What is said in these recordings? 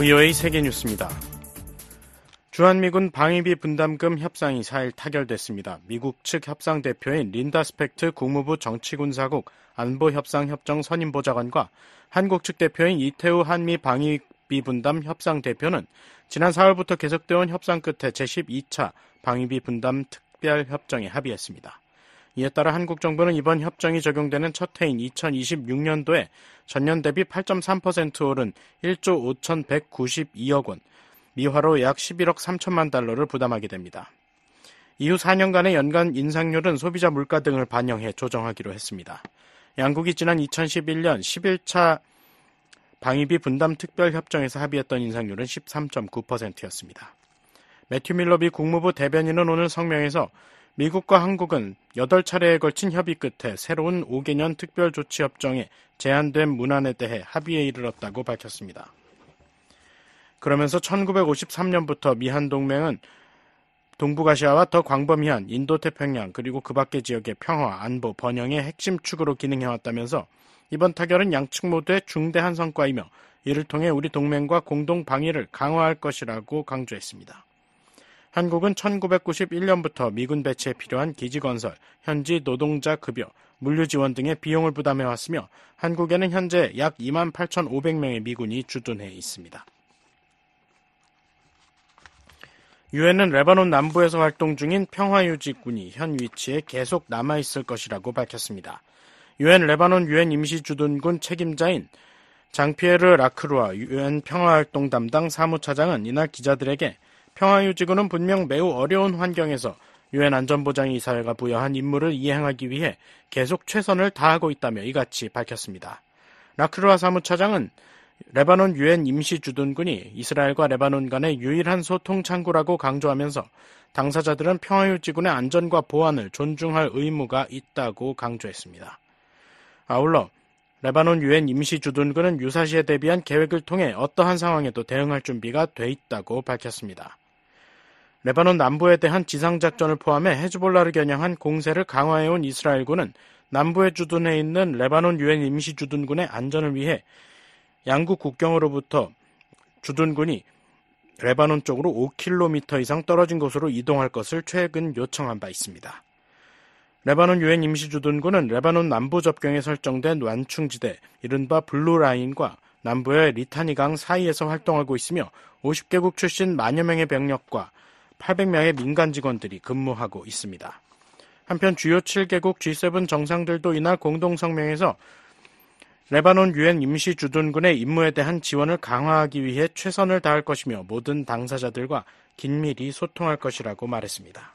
VOA 세계뉴스입니다. 주한미군 방위비 분담금 협상이 4일 타결됐습니다. 미국 측 협상 대표인 린다 스펙트 국무부 정치군사국 안보협상협정 선임보좌관과 한국 측 대표인 이태우 한미 방위비 분담 협상 대표는 지난 4월부터 계속되어온 협상 끝에 제12차 방위비 분담 특별협정에 합의했습니다. 이에 따라 한국 정부는 이번 협정이 적용되는 첫 해인 2026년도에 전년 대비 8.3% 오른 1조 5,192억 원, 미화로 약 11억 3천만 달러를 부담하게 됩니다. 이후 4년간의 연간 인상률은 소비자 물가 등을 반영해 조정하기로 했습니다. 양국이 지난 2011년 11차 방위비 분담 특별협정에서 합의했던 인상률은 13.9%였습니다. 매튜 밀러비 국무부 대변인은 오늘 성명에서 미국과 한국은 8차례에 걸친 협의 끝에 새로운 5개년 특별조치협정에 제한된 문안에 대해 합의에 이르렀다고 밝혔습니다. 그러면서 1953년부터 미한 동맹은 동북아시아와 더 광범위한 인도태평양 그리고 그 밖의 지역의 평화, 안보, 번영의 핵심 축으로 기능해왔다면서 이번 타결은 양측 모두의 중대한 성과이며 이를 통해 우리 동맹과 공동 방위를 강화할 것이라고 강조했습니다. 한국은 1991년부터 미군 배치에 필요한 기지건설, 현지 노동자 급여, 물류 지원 등의 비용을 부담해왔으며 한국에는 현재 약 28,500명의 미군이 주둔해 있습니다. 유엔은 레바논 남부에서 활동 중인 평화유지군이 현 위치에 계속 남아있을 것이라고 밝혔습니다. 유엔 레바논 유엔 임시주둔군 책임자인 장피에르 라크루아 유엔 평화활동 담당 사무차장은 이날 기자들에게 평화유지군은 분명 매우 어려운 환경에서 유엔 안전보장이사회가 부여한 임무를 이행하기 위해 계속 최선을 다하고 있다며 이같이 밝혔습니다. 라크루아 사무차장은 레바논 유엔 임시주둔군이 이스라엘과 레바논 간의 유일한 소통 창구라고 강조하면서 당사자들은 평화유지군의 안전과 보안을 존중할 의무가 있다고 강조했습니다. 아울러 레바논 유엔 임시주둔군은 유사시에 대비한 계획을 통해 어떠한 상황에도 대응할 준비가 돼 있다고 밝혔습니다. 레바논 남부에 대한 지상작전을 포함해 헤즈볼라를 겨냥한 공세를 강화해온 이스라엘군은 남부에 주둔해 있는 레바논 유엔 임시주둔군의 안전을 위해 양국 국경으로부터 주둔군이 레바논 쪽으로 5km 이상 떨어진 곳으로 이동할 것을 최근 요청한 바 있습니다. 레바논 유엔 임시주둔군은 레바논 남부 접경에 설정된 완충지대, 이른바 블루라인과 남부의 리타니강 사이에서 활동하고 있으며 50개국 출신 만여 명의 병력과 800명의 민간 직원들이 근무하고 있습니다. 한편 주요 7개국 G7 정상들도 이날 공동성명에서 레바논 유엔 임시주둔군의 임무에 대한 지원을 강화하기 위해 최선을 다할 것이며 모든 당사자들과 긴밀히 소통할 것이라고 말했습니다.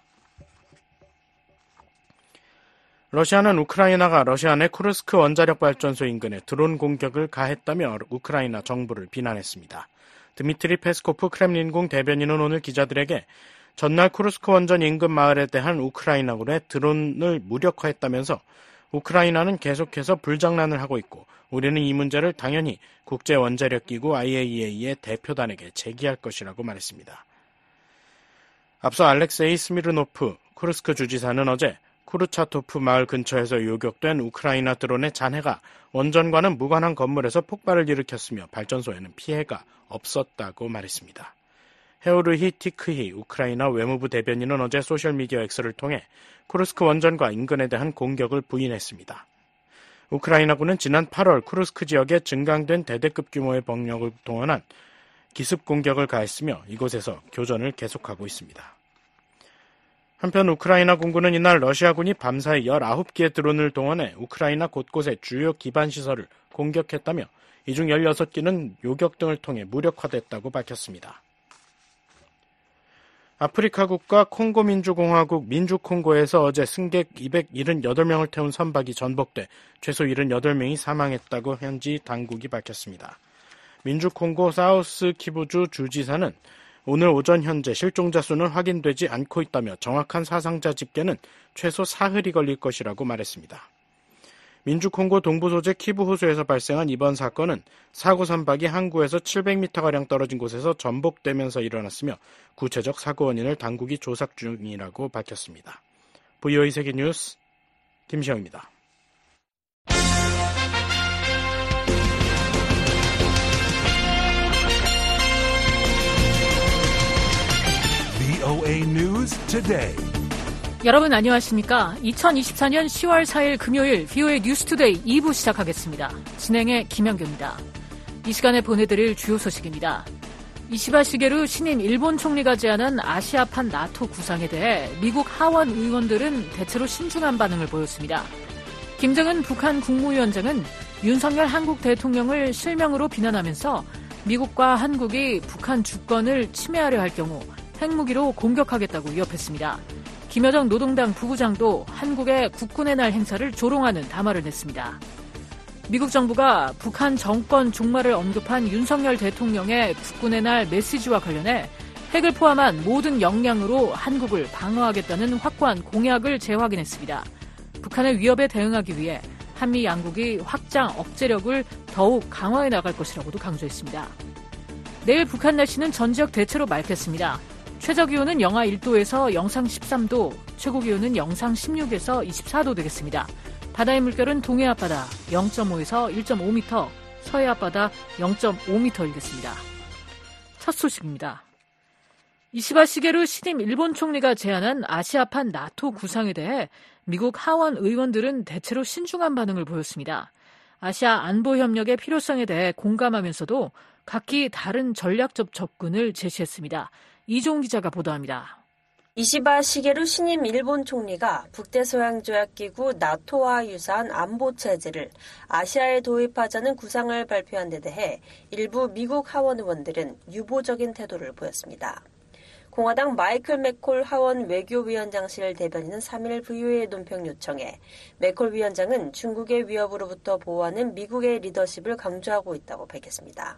러시아는 우크라이나가 러시아 내 쿠르스크 원자력 발전소 인근에 드론 공격을 가했다며 우크라이나 정부를 비난했습니다. 드미트리 페스코프 크렘린궁 대변인은 오늘 기자들에게 전날 쿠르스크 원전 인근 마을에 대한 우크라이나군의 드론을 무력화했다면서 우크라이나는 계속해서 불장난을 하고 있고 우리는 이 문제를 당연히 국제원자력기구 IAEA의 대표단에게 제기할 것이라고 말했습니다. 앞서 알렉세이 스미르노프 쿠르스크 주지사는 어제 쿠르차토프 마을 근처에서 요격된 우크라이나 드론의 잔해가 원전과는 무관한 건물에서 폭발을 일으켰으며 발전소에는 피해가 없었다고 말했습니다. 헤오르히 티크히 우크라이나 외무부 대변인은 어제 소셜미디어 X를 통해 쿠르스크 원전과 인근에 대한 공격을 부인했습니다. 우크라이나군은 지난 8월 쿠르스크 지역에 증강된 대대급 규모의 병력을 동원한 기습 공격을 가했으며 이곳에서 교전을 계속하고 있습니다. 한편 우크라이나 군군은 이날 러시아군이 밤사이 19기의 드론을 동원해 우크라이나 곳곳의 주요 기반시설을 공격했다며 이 중 16기는 요격 등을 통해 무력화됐다고 밝혔습니다. 아프리카 국가 콩고민주공화국 민주콩고에서 어제 승객 278명을 태운 선박이 전복돼 최소 78명이 사망했다고 현지 당국이 밝혔습니다. 민주콩고 사우스 키부주 주지사는 오늘 오전 현재 실종자 수는 확인되지 않고 있다며 정확한 사상자 집계는 최소 사흘이 걸릴 것이라고 말했습니다. 민주콩고 동부 소재 키부 호수에서 발생한 이번 사건은 사고 선박이 항구에서 700m가량 떨어진 곳에서 전복되면서 일어났으며 구체적 사고 원인을 당국이 조사 중이라고 밝혔습니다. VOA 세계뉴스 김시영입니다. VOA News Today. 여러분 안녕하십니까? 2024년 10월 4일 금요일 VOA 뉴스 투데이 2부 시작하겠습니다. 진행의 김현규입니다. 이 시간에 보내드릴 주요 소식입니다. 이시바 시게루 신임 일본 총리가 제안한 아시아판 나토 구상에 대해 미국 하원 의원들은 대체로 신중한 반응을 보였습니다. 김정은 북한 국무위원장은 윤석열 한국 대통령을 실명으로 비난하면서 미국과 한국이 북한 주권을 침해하려 할 경우 핵무기로 공격하겠다고 위협했습니다. 김여정 노동당 부부장도 한국의 국군의 날 행사를 조롱하는 담화를 냈습니다. 미국 정부가 북한 정권 종말을 언급한 윤석열 대통령의 국군의 날 메시지와 관련해 핵을 포함한 모든 역량으로 한국을 방어하겠다는 확고한 공약을 재확인했습니다. 북한의 위협에 대응하기 위해 한미 양국이 확장 억제력을 더욱 강화해 나갈 것이라고도 강조했습니다. 내일 북한 날씨는 전 지역 대체로 맑겠습니다. 최저기온은 영하 1도에서 영상 13도, 최고기온은 영상 16에서 24도 되겠습니다. 바다의 물결은 동해 앞바다 0.5에서 1.5m, 서해 앞바다 0.5m이겠습니다. 첫 소식입니다. 이시바 시게루 신임 일본 총리가 제안한 아시아판 나토 구상에 대해 미국 하원 의원들은 대체로 신중한 반응을 보였습니다. 아시아 안보 협력의 필요성에 대해 공감하면서도 각기 다른 전략적 접근을 제시했습니다. 이종 기자가 보도합니다. 이시바 시게루 신임 일본 총리가 북대서양조약기구 나토와 유사한 안보체제를 아시아에 도입하자는 구상을 발표한 데 대해 일부 미국 하원 의원들은 유보적인 태도를 보였습니다. 공화당 마이클 맥콜 하원 외교위원장실 대변인은 3일 VOA의 논평 요청에 맥콜 위원장은 중국의 위협으로부터 보호하는 미국의 리더십을 강조하고 있다고 밝혔습니다.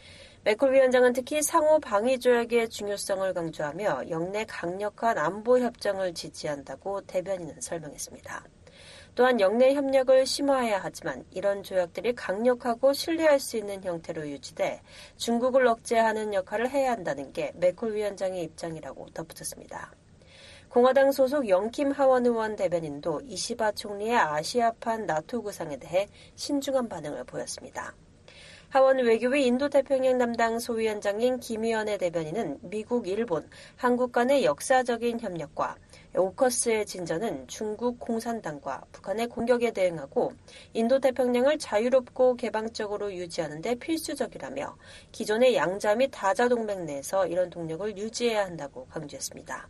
맥콜 위원장은 특히 상호 방위 조약의 중요성을 강조하며 영내 강력한 안보 협정을 지지한다고 대변인은 설명했습니다. 또한 영내 협력을 심화해야 하지만 이런 조약들이 강력하고 신뢰할 수 있는 형태로 유지돼 중국을 억제하는 역할을 해야 한다는 게 맥콜 위원장의 입장이라고 덧붙였습니다. 공화당 소속 영킴 하원 의원 대변인도 이시바 총리의 아시아판 나토 구상에 대해 신중한 반응을 보였습니다. 하원 외교위 인도태평양 담당 소위원장인 김 의원의 대변인은 미국, 일본, 한국 간의 역사적인 협력과 오커스의 진전은 중국 공산당과 북한의 공격에 대응하고 인도태평양을 자유롭고 개방적으로 유지하는 데 필수적이라며 기존의 양자 및 다자 동맹 내에서 이런 동력을 유지해야 한다고 강조했습니다.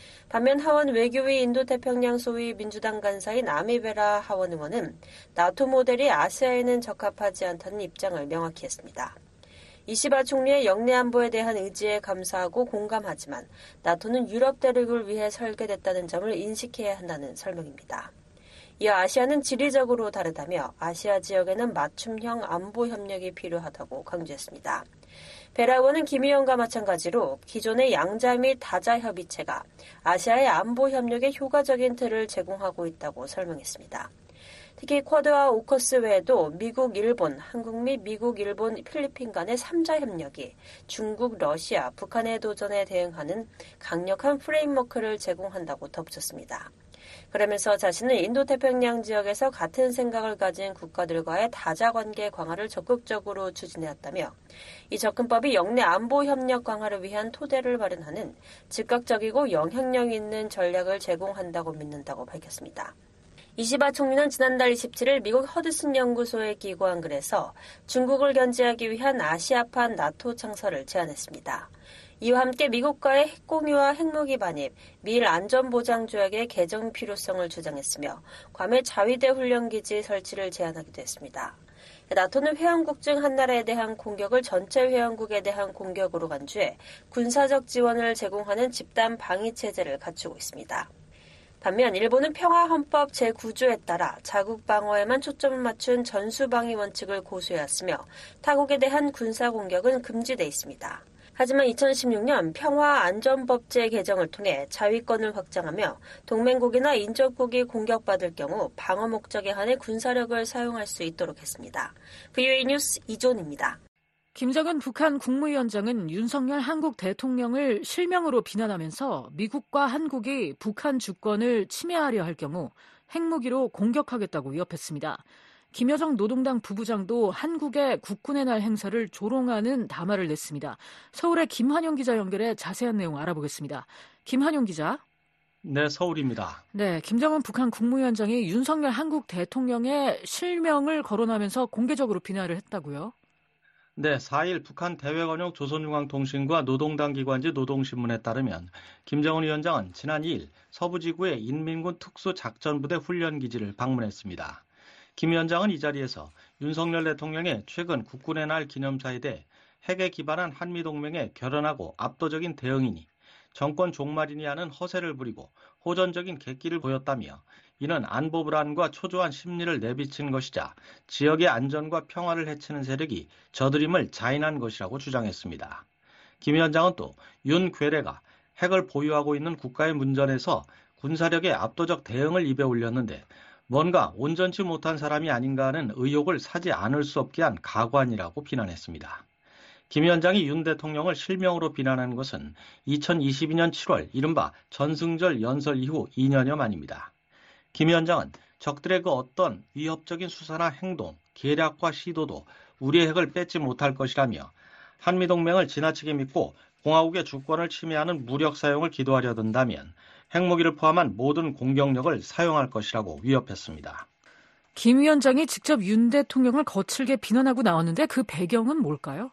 반면 하원 외교위 인도태평양 소위 민주당 간사인 아미베라 하원 의원은 나토 모델이 아시아에는 적합하지 않다는 입장을 명확히 했습니다. 이시바 총리의 영내 안보에 대한 의지에 감사하고 공감하지만 나토는 유럽 대륙을 위해 설계됐다는 점을 인식해야 한다는 설명입니다. 이어 아시아는 지리적으로 다르다며 아시아 지역에는 맞춤형 안보 협력이 필요하다고 강조했습니다. 베라 의원은 김 의원과 마찬가지로 기존의 양자 및 다자 협의체가 아시아의 안보 협력에 효과적인 틀을 제공하고 있다고 설명했습니다. 특히 쿼드와 오커스 외에도 미국, 일본, 한국 및 미국, 일본, 필리핀 간의 3자 협력이 중국, 러시아, 북한의 도전에 대응하는 강력한 프레임워크를 제공한다고 덧붙였습니다. 그러면서 자신은 인도태평양 지역에서 같은 생각을 가진 국가들과의 다자관계 강화를 적극적으로 추진해왔다며 이 접근법이 영내 안보 협력 강화를 위한 토대를 마련하는 즉각적이고 영향력 있는 전략을 제공한다고 믿는다고 밝혔습니다. 이시바 총리는 지난달 27일 미국 허드슨 연구소에 기고한 글에서 중국을 견제하기 위한 아시아판 나토 창설을 제안했습니다. 이와 함께 미국과의 핵공유와 핵무기 반입, 미일 안전보장조약의 개정 필요성을 주장했으며 괌의 자위대 훈련기지 설치를 제안하기도 했습니다. 나토는 회원국 중 한 나라에 대한 공격을 전체 회원국에 대한 공격으로 간주해 군사적 지원을 제공하는 집단 방위체제를 갖추고 있습니다. 반면 일본은 평화헌법 제9조에 따라 자국 방어에만 초점을 맞춘 전수방위 원칙을 고수해왔으며 타국에 대한 군사공격은 금지돼 있습니다. 하지만 2016년 평화안전법제 개정을 통해 자위권을 확장하며 동맹국이나 인접국이 공격받을 경우 방어 목적에 한해 군사력을 사용할 수 있도록 했습니다. VOA 뉴스 이존입니다. 김정은 북한 국무위원장은 윤석열 한국 대통령을 실명으로 비난하면서 미국과 한국이 북한 주권을 침해하려 할 경우 핵무기로 공격하겠다고 위협했습니다. 김여정 노동당 부부장도 한국의 국군의 날 행사를 조롱하는 담화를 냈습니다. 서울의 김환용 기자 연결해 자세한 내용 알아보겠습니다. 김환용 기자. 네, 서울입니다. 네, 김정은 북한 국무위원장이 윤석열 한국 대통령의 실명을 거론하면서 공개적으로 비난을 했다고요? 네, 4일 북한 대외관용 조선중앙통신과 노동당 기관지 노동신문에 따르면 김정은 위원장은 지난 2일 서부지구의 인민군 특수작전부대 훈련기지를 방문했습니다. 김 위원장은 이 자리에서 윤석열 대통령의 최근 국군의 날 기념사에 대해 핵에 기반한 한미동맹의 결연하고 압도적인 대응이니 정권 종말이니 하는 허세를 부리고 호전적인 객기를 보였다며 이는 안보 불안과 초조한 심리를 내비친 것이자 지역의 안전과 평화를 해치는 세력이 저들임을 자인한 것이라고 주장했습니다. 김 위원장은 또 윤 괴뢰가 핵을 보유하고 있는 국가의 문전에서 군사력의 압도적 대응을 입에 올렸는데 뭔가 온전치 못한 사람이 아닌가 하는 의혹을 사지 않을 수 없게 한 가관이라고 비난했습니다. 김 위원장이 윤 대통령을 실명으로 비난한 것은 2022년 7월 이른바 전승절 연설 이후 2년여 만입니다. 김 위원장은 적들의 그 어떤 위협적인 수사나 행동, 계략과 시도도 우리의 핵을 뺏지 못할 것이라며 한미동맹을 지나치게 믿고 공화국의 주권을 침해하는 무력 사용을 기도하려 든다면 핵무기를 포함한 모든 공격력을 사용할 것이라고 위협했습니다. 김 위원장이 직접 윤 대통령을 거칠게 비난하고 나왔는데 그 배경은 뭘까요?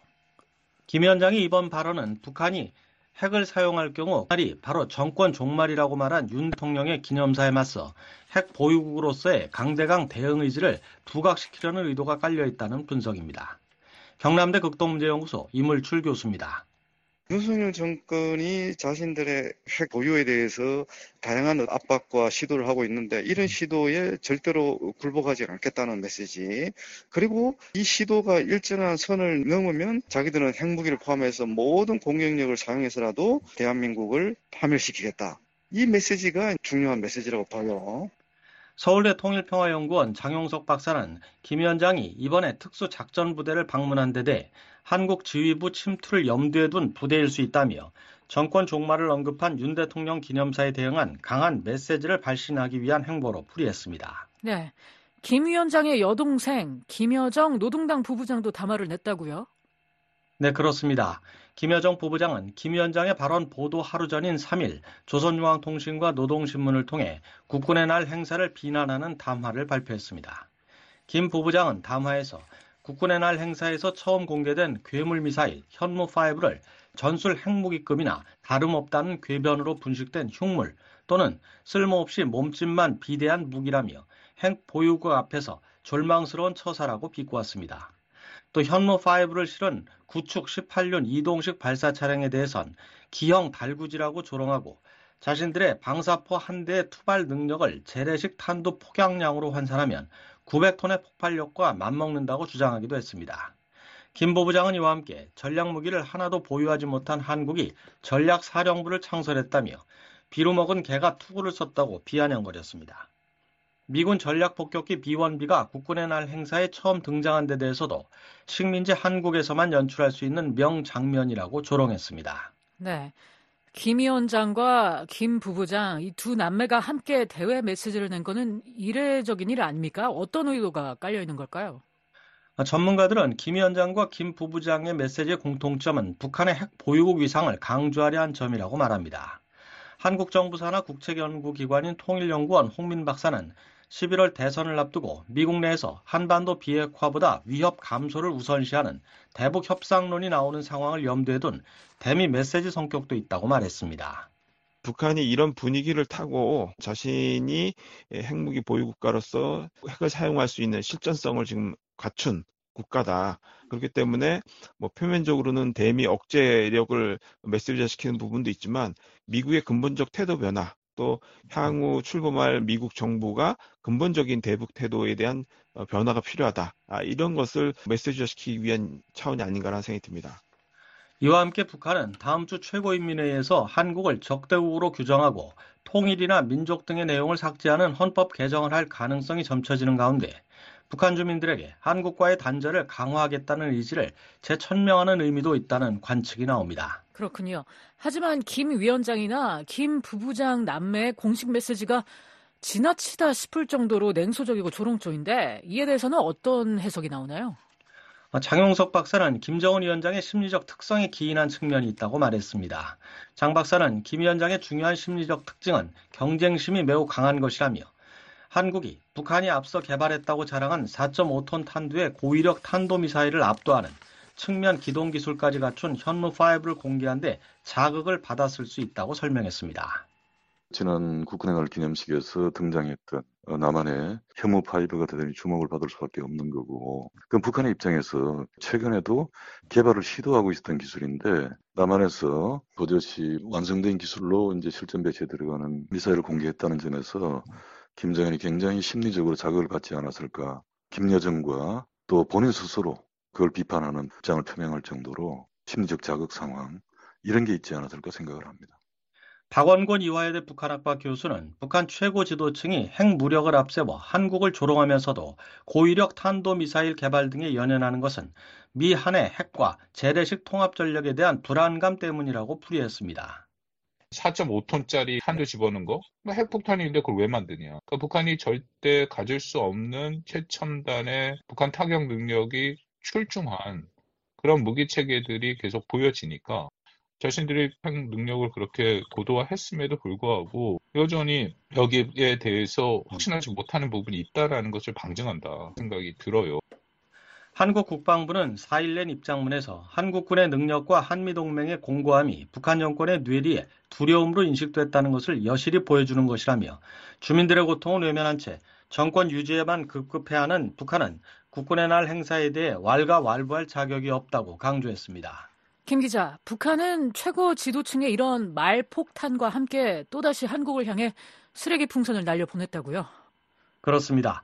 김 위원장이 이번 발언은 북한이 핵을 사용할 경우 그날이 바로 정권 종말이라고 말한 윤 대통령의 기념사에 맞서 핵 보유국으로서의 강대강 대응 의지를 부각시키려는 의도가 깔려있다는 분석입니다. 경남대 극동문제연구소 이물출 교수입니다. 윤석열 정권이 자신들의 핵 보유에 대해서 다양한 압박과 시도를 하고 있는데 이런 시도에 절대로 굴복하지 않겠다는 메시지, 그리고 이 시도가 일정한 선을 넘으면 자기들은 핵무기를 포함해서 모든 공격력을 사용해서라도 대한민국을 파멸시키겠다. 이 메시지가 중요한 메시지라고 봐요. 서울대 통일평화연구원 장용석 박사는 김 위원장이 이번에 특수작전부대를 방문한 데 대해 한국 지휘부 침투를 염두에 둔 부대일 수 있다며 정권 종말을 언급한 윤 대통령 기념사에 대응한 강한 메시지를 발신하기 위한 행보로 풀이했습니다. 네, 김 위원장의 여동생 김여정 노동당 부부장도 담화를 냈다고요? 네, 그렇습니다. 김여정 부부장은 김 위원장의 발언 보도 하루 전인 3일 조선중앙통신과 노동신문을 통해 국군의 날 행사를 비난하는 담화를 발표했습니다. 김 부부장은 담화에서 국군의 날 행사에서 처음 공개된 괴물미사일 현무5를 전술 핵무기급이나 다름없다는 궤변으로 분식된 흉물 또는 쓸모없이 몸집만 비대한 무기라며 핵 보유국 앞에서 절망스러운 처사라고 비꼬았습니다. 또 현무5를 실은 구축 18륜 이동식 발사 차량에 대해선 기형 달구지라고 조롱하고 자신들의 방사포 한 대의 투발 능력을 재래식 탄두 폭약량으로 환산하면 900톤의 폭발력과 맞먹는다고 주장하기도 했습니다. 김 부부장은 이와 함께 전략무기를 하나도 보유하지 못한 한국이 전략사령부를 창설했다며 비루 먹은 개가 투구를 썼다고 비아냥거렸습니다. 미군 전략폭격기 B-1B가 국군의 날 행사에 처음 등장한 데 대해서도 식민지 한국에서만 연출할 수 있는 명장면이라고 조롱했습니다. 네, 김 위원장과 김 부부장 이 두 남매가 함께 대외 메시지를 낸 거는 이례적인 일 아닙니까? 어떤 의도가 깔려 있는 걸까요? 전문가들은 김 위원장과 김 부부장의 메시지의 공통점은 북한의 핵 보유국 위상을 강조하려 한 점이라고 말합니다. 한국 정부 산하 국책연구기관인 통일연구원 홍민 박사는 11월 대선을 앞두고 미국 내에서 한반도 비핵화보다 위협 감소를 우선시하는 대북 협상론이 나오는 상황을 염두에 둔 대미 메시지 성격도 있다고 말했습니다. 북한이 이런 분위기를 타고 자신이 핵무기 보유국가로서 핵을 사용할 수 있는 실전성을 지금 갖춘 국가다. 그렇기 때문에 표면적으로는 대미 억제력을 메시지화시키는 부분도 있지만 미국의 근본적 태도 변화, 또 향후 출범할 미국 정부가 근본적인 대북 태도에 대한 변화가 필요하다. 이런 것을 메시지화시키기 위한 차원이 아닌가라는 생각이 듭니다. 이와 함께 북한은 다음 주 최고인민회의에서 한국을 적대국으로 규정하고 통일이나 민족 등의 내용을 삭제하는 헌법 개정을 할 가능성이 점쳐지는 가운데 북한 주민들에게 한국과의 단절을 강화하겠다는 의지를 재천명하는 의미도 있다는 관측이 나옵니다. 그렇군요. 하지만 김 위원장이나 김 부부장 남매의 공식 메시지가 지나치다 싶을 정도로 냉소적이고 조롱조인데 이에 대해서는 어떤 해석이 나오나요? 장용석 박사는 김정은 위원장의 심리적 특성에 기인한 측면이 있다고 말했습니다. 장 박사는 김 위원장의 중요한 심리적 특징은 경쟁심이 매우 강한 것이라며 한국이 북한이 앞서 개발했다고 자랑한 4.5톤 탄두의 고위력 탄도미사일을 압도하는 측면 기동 기술까지 갖춘 현무5를 공개한 데 자극을 받았을 수 있다고 설명했습니다. 지난 국군의 날 기념식에서 등장했던 남한의 현무5가 대단히 주목을 받을 수밖에 없는 거고, 그럼 북한의 입장에서 최근에도 개발을 시도하고 있었던 기술인데 남한에서 도저히 완성된 기술로 이제 실전 배치에 들어가는 미사일을 공개했다는 점에서 김정은이 굉장히 심리적으로 자극을 받지 않았을까. 김여정과 또 본인 스스로 그걸 비판하는 입장을 표명할 정도로 심리적 자극 상황, 이런 게 있지 않았을까 생각을 합니다. 박원곤 이화여대 북한학과 교수는 북한 최고 지도층이 핵무력을 앞세워 한국을 조롱하면서도 고위력 탄도미사일 개발 등에 연연하는 것은 미 한의 핵과 재래식 통합전력에 대한 불안감 때문이라고 풀이했습니다. 4.5톤짜리 탄도 집어넣은 거? 핵폭탄인데 그걸 왜 만드냐? 그러니까 북한이 절대 가질 수 없는 최첨단의 북한 타격 능력이 출중한 그런 무기 체계들이 계속 보여지니까 자신들이 핵 능력을 그렇게 고도화했음에도 불구하고 여전히 여기에 대해서 확신하지 못하는 부분이 있다라는 것을 방증한다 생각이 들어요. 한국 국방부는 4일 낸 입장문에서 한국군의 능력과 한미동맹의 공고함이 북한 정권의 뇌리에 두려움으로 인식됐다는 것을 여실히 보여주는 것이라며 주민들의 고통을 외면한 채 정권 유지에만 급급해하는 북한은 국군의 날 행사에 대해 왈가왈부할 자격이 없다고 강조했습니다. 김 기자, 북한은 최고 지도층의 이런 말폭탄과 함께 또다시 한국을 향해 쓰레기 풍선을 날려보냈다고요? 그렇습니다.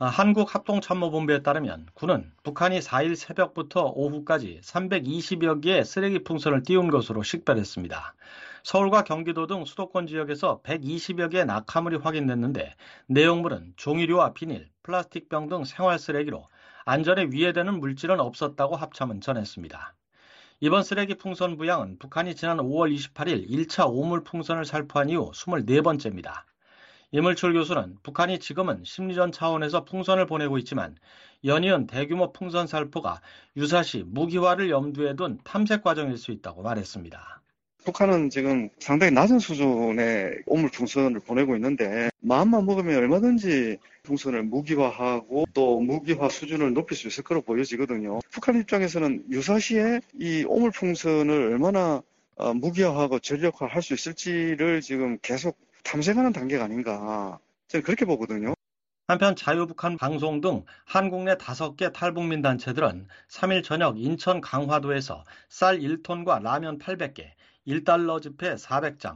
한국합동참모본부에 따르면 군은 북한이 4일 새벽부터 오후까지 320여 개의 쓰레기 풍선을 띄운 것으로 식별했습니다. 서울과 경기도 등 수도권 지역에서 120여 개의 낙하물이 확인됐는데 내용물은 종이류와 비닐, 플라스틱병 등 생활 쓰레기로 안전에 위해되는 물질은 없었다고 합참은 전했습니다. 이번 쓰레기 풍선 부양은 북한이 지난 5월 28일 1차 오물 풍선을 살포한 이후 24번째입니다. 이물출 교수는 북한이 지금은 심리전 차원에서 풍선을 보내고 있지만 연이은 대규모 풍선 살포가 유사시 무기화를 염두에 둔 탐색 과정일 수 있다고 말했습니다. 북한은 지금 상당히 낮은 수준의 오물 풍선을 보내고 있는데 마음만 먹으면 얼마든지 풍선을 무기화하고 또 무기화 수준을 높일 수 있을 거로 보여지거든요. 북한 입장에서는 유사시에 이 오물 풍선을 얼마나 무기화하고 전력화할 수 있을지를 지금 계속 탐색하는 단계가 아닌가, 저는 그렇게 보거든요. 한편 자유북한 방송 등 한국 내 5개 탈북민 단체들은 3일 저녁 인천 강화도에서 쌀 1톤과 라면 800개, 1달러 지폐 400장,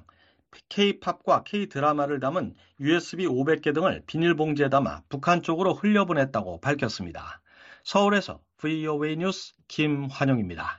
K-팝과 K-드라마를 담은 USB 500개 등을 비닐봉지에 담아 북한 쪽으로 흘려보냈다고 밝혔습니다. 서울에서 VOA 뉴스 김환영입니다.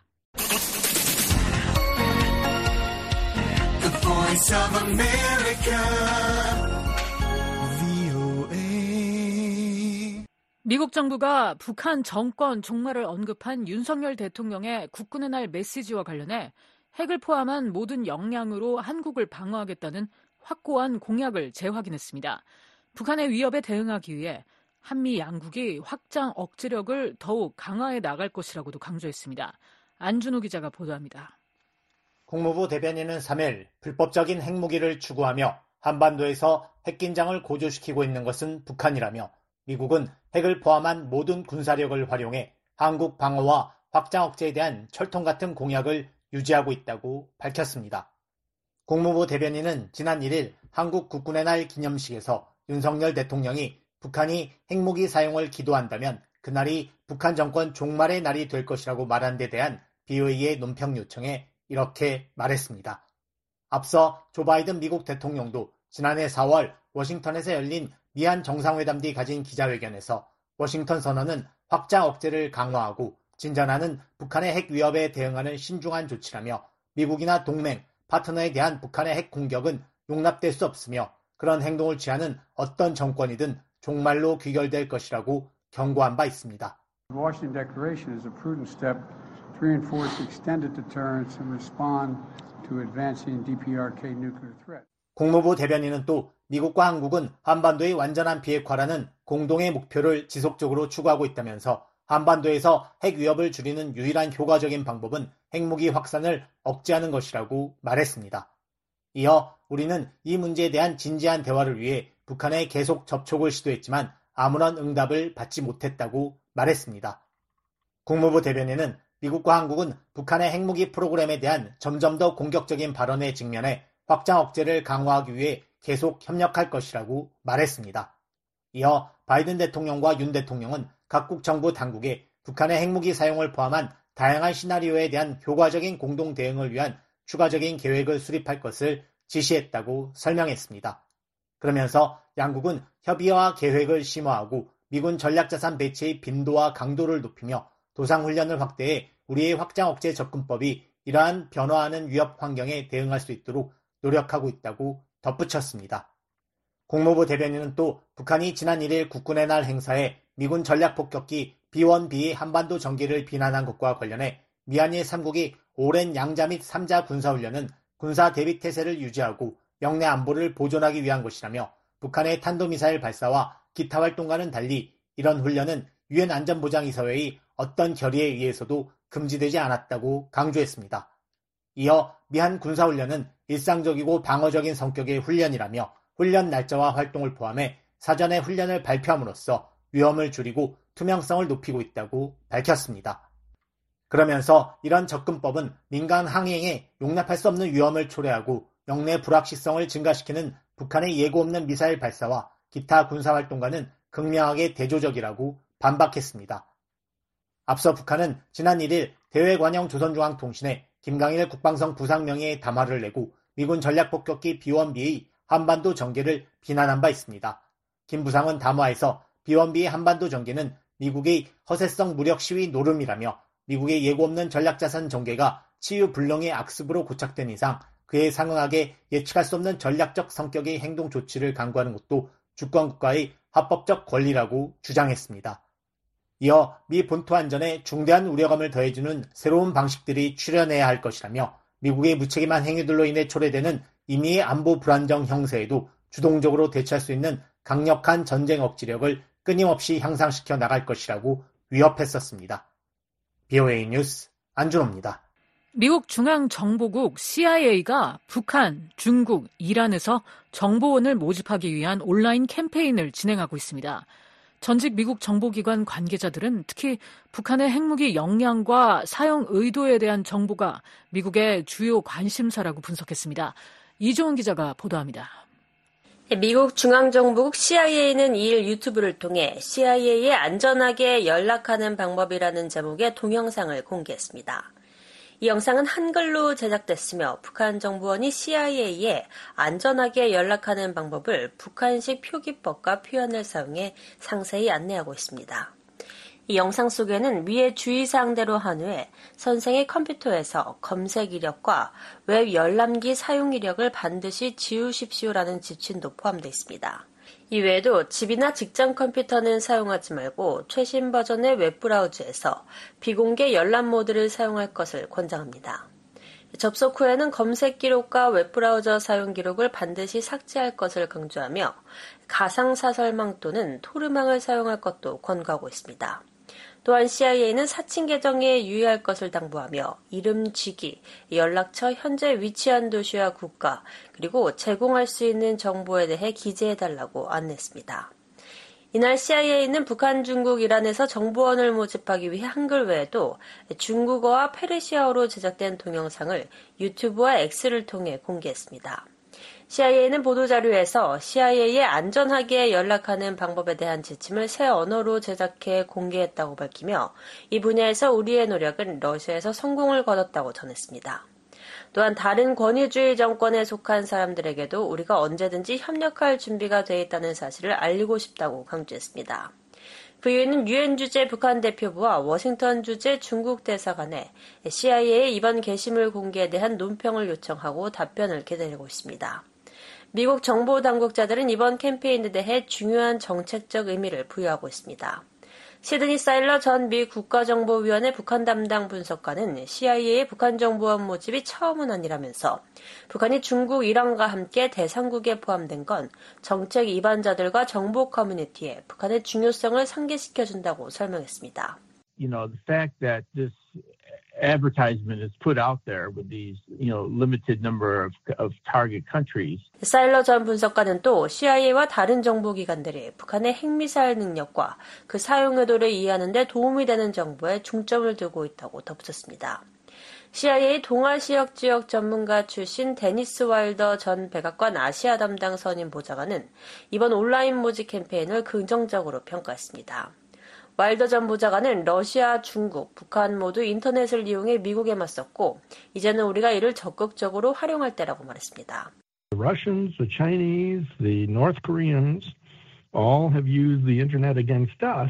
미국 정부가 북한 정권 종말을 언급한 윤석열 대통령의 국군의 날 메시지와 관련해 핵을 포함한 모든 역량으로 한국을 방어하겠다는 확고한 공약을 재확인했습니다. 북한의 위협에 대응하기 위해 한미 양국이 확장 억제력을 더욱 강화해 나갈 것이라고도 강조했습니다. 안준호 기자가 보도합니다. 국무부 대변인은 3일 불법적인 핵무기를 추구하며 한반도에서 핵긴장을 고조시키고 있는 것은 북한이라며 미국은 핵을 포함한 모든 군사력을 활용해 한국 방어와 확장 억제에 대한 철통 같은 공약을 유지하고 있다고 밝혔습니다. 국무부 대변인은 지난 1일 한국 국군의 날 기념식에서 윤석열 대통령이 북한이 핵무기 사용을 기도한다면 그날이 북한 정권 종말의 날이 될 것이라고 말한 데 대한 BOA의 논평 요청에 이렇게 말했습니다. 앞서 조 바이든 미국 대통령도 지난해 4월 워싱턴에서 열린 미한 정상회담 뒤 가진 기자회견에서 워싱턴 선언은 확장 억제를 강화하고 진전하는 북한의 핵 위협에 대응하는 신중한 조치라며 미국이나 동맹, 파트너에 대한 북한의 핵 공격은 용납될 수 없으며 그런 행동을 취하는 어떤 정권이든 종말로 귀결될 것이라고 경고한 바 있습니다. The Washington Declaration is a prudent step to reinforce extended deterrence and respond to advancing DPRK nuclear threat. 국무부 대변인은 또 미국과 한국은 한반도의 완전한 비핵화라는 공동의 목표를 지속적으로 추구하고 있다면서 한반도에서 핵 위협을 줄이는 유일한 효과적인 방법은 핵무기 확산을 억제하는 것이라고 말했습니다. 이어 우리는 이 문제에 대한 진지한 대화를 위해 북한에 계속 접촉을 시도했지만 아무런 응답을 받지 못했다고 말했습니다. 국무부 대변인은 미국과 한국은 북한의 핵무기 프로그램에 대한 점점 더 공격적인 발언에 직면해 확장 억제를 강화하기 위해 계속 협력할 것이라고 말했습니다. 이어 바이든 대통령과 윤 대통령은 각국 정부 당국에 북한의 핵무기 사용을 포함한 다양한 시나리오에 대한 효과적인 공동 대응을 위한 추가적인 계획을 수립할 것을 지시했다고 설명했습니다. 그러면서 양국은 협의와 계획을 심화하고 미군 전략자산 배치의 빈도와 강도를 높이며 도상훈련을 확대해 우리의 확장 억제 접근법이 이러한 변화하는 위협 환경에 대응할 수 있도록 노력하고 있다고 덧붙였습니다. 국무부 대변인은 또 북한이 지난 1일 국군의 날 행사에 미군 전략폭격기 B-1B 한반도 전기를 비난한 것과 관련해 미한일 3국이 오랜 양자 및 3자 군사훈련은 군사 대비태세를 유지하고 영내 안보를 보존하기 위한 것이라며 북한의 탄도미사일 발사와 기타 활동과는 달리 이런 훈련은 유엔 안전보장이사회의 어떤 결의에 의해서도 금지되지 않았다고 강조했습니다. 이어 미한 군사훈련은 일상적이고 방어적인 성격의 훈련이라며 훈련 날짜와 활동을 포함해 사전에 훈련을 발표함으로써 위험을 줄이고 투명성을 높이고 있다고 밝혔습니다. 그러면서 이런 접근법은 민간 항행에 용납할 수 없는 위험을 초래하고 영내 불확실성을 증가시키는 북한의 예고 없는 미사일 발사와 기타 군사활동과는 극명하게 대조적이라고 반박했습니다. 앞서 북한은 지난 1일 대외관영 조선중앙통신에 김강일 국방성 부상명예의 담화를 내고 미군 전략폭격기 B-1B의 한반도 전개를 비난한 바 있습니다. 김 부상은 담화에서 B-1B의 한반도 전개는 미국의 허세성 무력 시위 노름이라며 미국의 예고 없는 전략자산 전개가 치유불능의 악습으로 고착된 이상 그에 상응하게 예측할 수 없는 전략적 성격의 행동 조치를 강구하는 것도 주권국가의 합법적 권리라고 주장했습니다. 이어 미 본토 안전에 중대한 우려감을 더해주는 새로운 방식들이 출현해야 할 것이라며 미국의 무책임한 행위들로 인해 초래되는 임의의 안보 불안정 형세에도 주동적으로 대처할 수 있는 강력한 전쟁 억지력을 끊임없이 향상시켜 나갈 것이라고 위협했었습니다. BOA 뉴스 안준호입니다. 미국 중앙정보국 CIA가 북한, 중국, 이란에서 정보원을 모집하기 위한 온라인 캠페인을 진행하고 있습니다. 전직 미국 정보기관 관계자들은 특히 북한의 핵무기 역량과 사용 의도에 대한 정보가 미국의 주요 관심사라고 분석했습니다. 이종훈 기자가 보도합니다. 미국 중앙정보국 CIA는 2일 유튜브를 통해 CIA에 안전하게 연락하는 방법이라는 제목의 동영상을 공개했습니다. 이 영상은 한글로 제작됐으며 북한 정보원이 CIA에 안전하게 연락하는 방법을 북한식 표기법과 표현을 사용해 상세히 안내하고 있습니다. 이 영상 속에는 위의 주의사항대로 한 후에 선생의 컴퓨터에서 검색 이력과 웹 열람기 사용 이력을 반드시 지우십시오라는 지침도 포함되어 있습니다. 이외에도 집이나 직장 컴퓨터는 사용하지 말고 최신 버전의 웹브라우저에서 비공개 열람 모드를 사용할 것을 권장합니다. 접속 후에는 검색 기록과 웹브라우저 사용 기록을 반드시 삭제할 것을 강조하며 가상사설망 또는 토르망을 사용할 것도 권고하고 있습니다. 또한 CIA는 사칭 계정에 유의할 것을 당부하며 이름, 직위, 연락처, 현재 위치한 도시와 국가, 그리고 제공할 수 있는 정보에 대해 기재해달라고 안냈습니다. 이날 CIA는 북한, 중국, 이란에서 정보원을 모집하기 위해 한글 외에도 중국어와 페르시아어로 제작된 동영상을 유튜브와 X를 통해 공개했습니다. CIA는 보도자료에서 CIA에 안전하게 연락하는 방법에 대한 지침을 새 언어로 제작해 공개했다고 밝히며 이 분야에서 우리의 노력은 러시아에서 성공을 거뒀다고 전했습니다. 또한 다른 권위주의 정권에 속한 사람들에게도 우리가 언제든지 협력할 준비가 돼 있다는 사실을 알리고 싶다고 강조했습니다. VOA는 유엔 주재 북한 대표부와 워싱턴 주재 중국 대사관에 CIA의 이번 게시물 공개에 대한 논평을 요청하고 답변을 기다리고 있습니다. 미국 정보 당국자들은 이번 캠페인에 대해 중요한 정책적 의미를 부여하고 있습니다. 시드니 사일러 전 미 국가정보위원회 북한 담당 분석관은 CIA의 북한정보원 모집이 처음은 아니라면서 북한이 중국, 이란과 함께 대상국에 포함된 건 정책 위반자들과 정보 커뮤니티에 북한의 중요성을 상기시켜준다고 설명했습니다. The fact that this advertisement is put out there with these, limited number of target countries. 사일러 전 분석가는 또 CIA와 다른 정보기관들이 북한의 핵미사일 능력과 그 사용 의도를 이해하는 데 도움이 되는 정보에 중점을 두고 있다고 덧붙였습니다. CIA 동아시역 지역 전문가 출신 데니스 와일더 전 백악관 아시아 담당 선임 보좌관은 이번 온라인 모집 캠페인을 긍정적으로 평가했습니다. 와일더 전 보좌관은 러시아, 중국, 북한 모두 인터넷을 이용해 미국에 맞섰고 이제는 우리가 이를 적극적으로 활용할 때라고 말했습니다. The Russians, the Chinese, the North Koreans all have used the internet against us,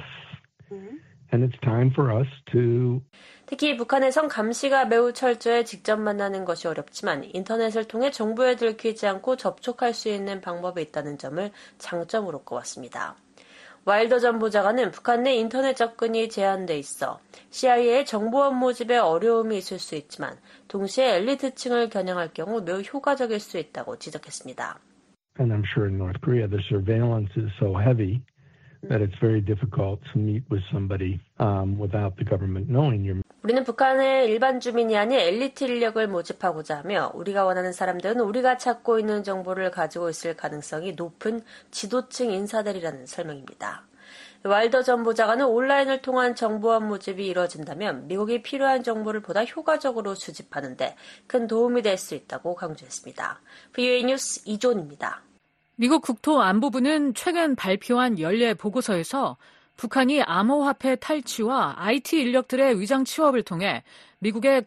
and it's time for us to. 특히 북한에선 감시가 매우 철저해 직접 만나는 것이 어렵지만 인터넷을 통해 정보에 들키지 않고 접촉할 수 있는 방법이 있다는 점을 장점으로 꼽았습니다. 와일더 전 보좌관은 북한 내 인터넷 접근이 제한돼 있어 CIA의 정보원 모집에 어려움이 있을 수 있지만 동시에 엘리트층을 겨냥할 경우 매우 효과적일 수 있다고 지적했습니다. And I'm sure in North Korea the surveillance is so heavy that it's very difficult to meet with somebody without the government knowing you're. 우리는 북한의 일반 주민이 아닌 엘리트 인력을 모집하고자 하며 우리가 원하는 사람들은 우리가 찾고 있는 정보를 가지고 있을 가능성이 높은 지도층 인사들이라는 설명입니다. 와일더 전 보좌관은 온라인을 통한 정보원 모집이 이루어진다면 미국이 필요한 정보를 보다 효과적으로 수집하는 데 큰 도움이 될 수 있다고 강조했습니다. VOA 뉴스 이존입니다. 미국 국토안보부는 최근 발표한 연례 보고서에서 북한이 암호화폐 탈취와 IT 인력들의 위장 취업을 통해 미국의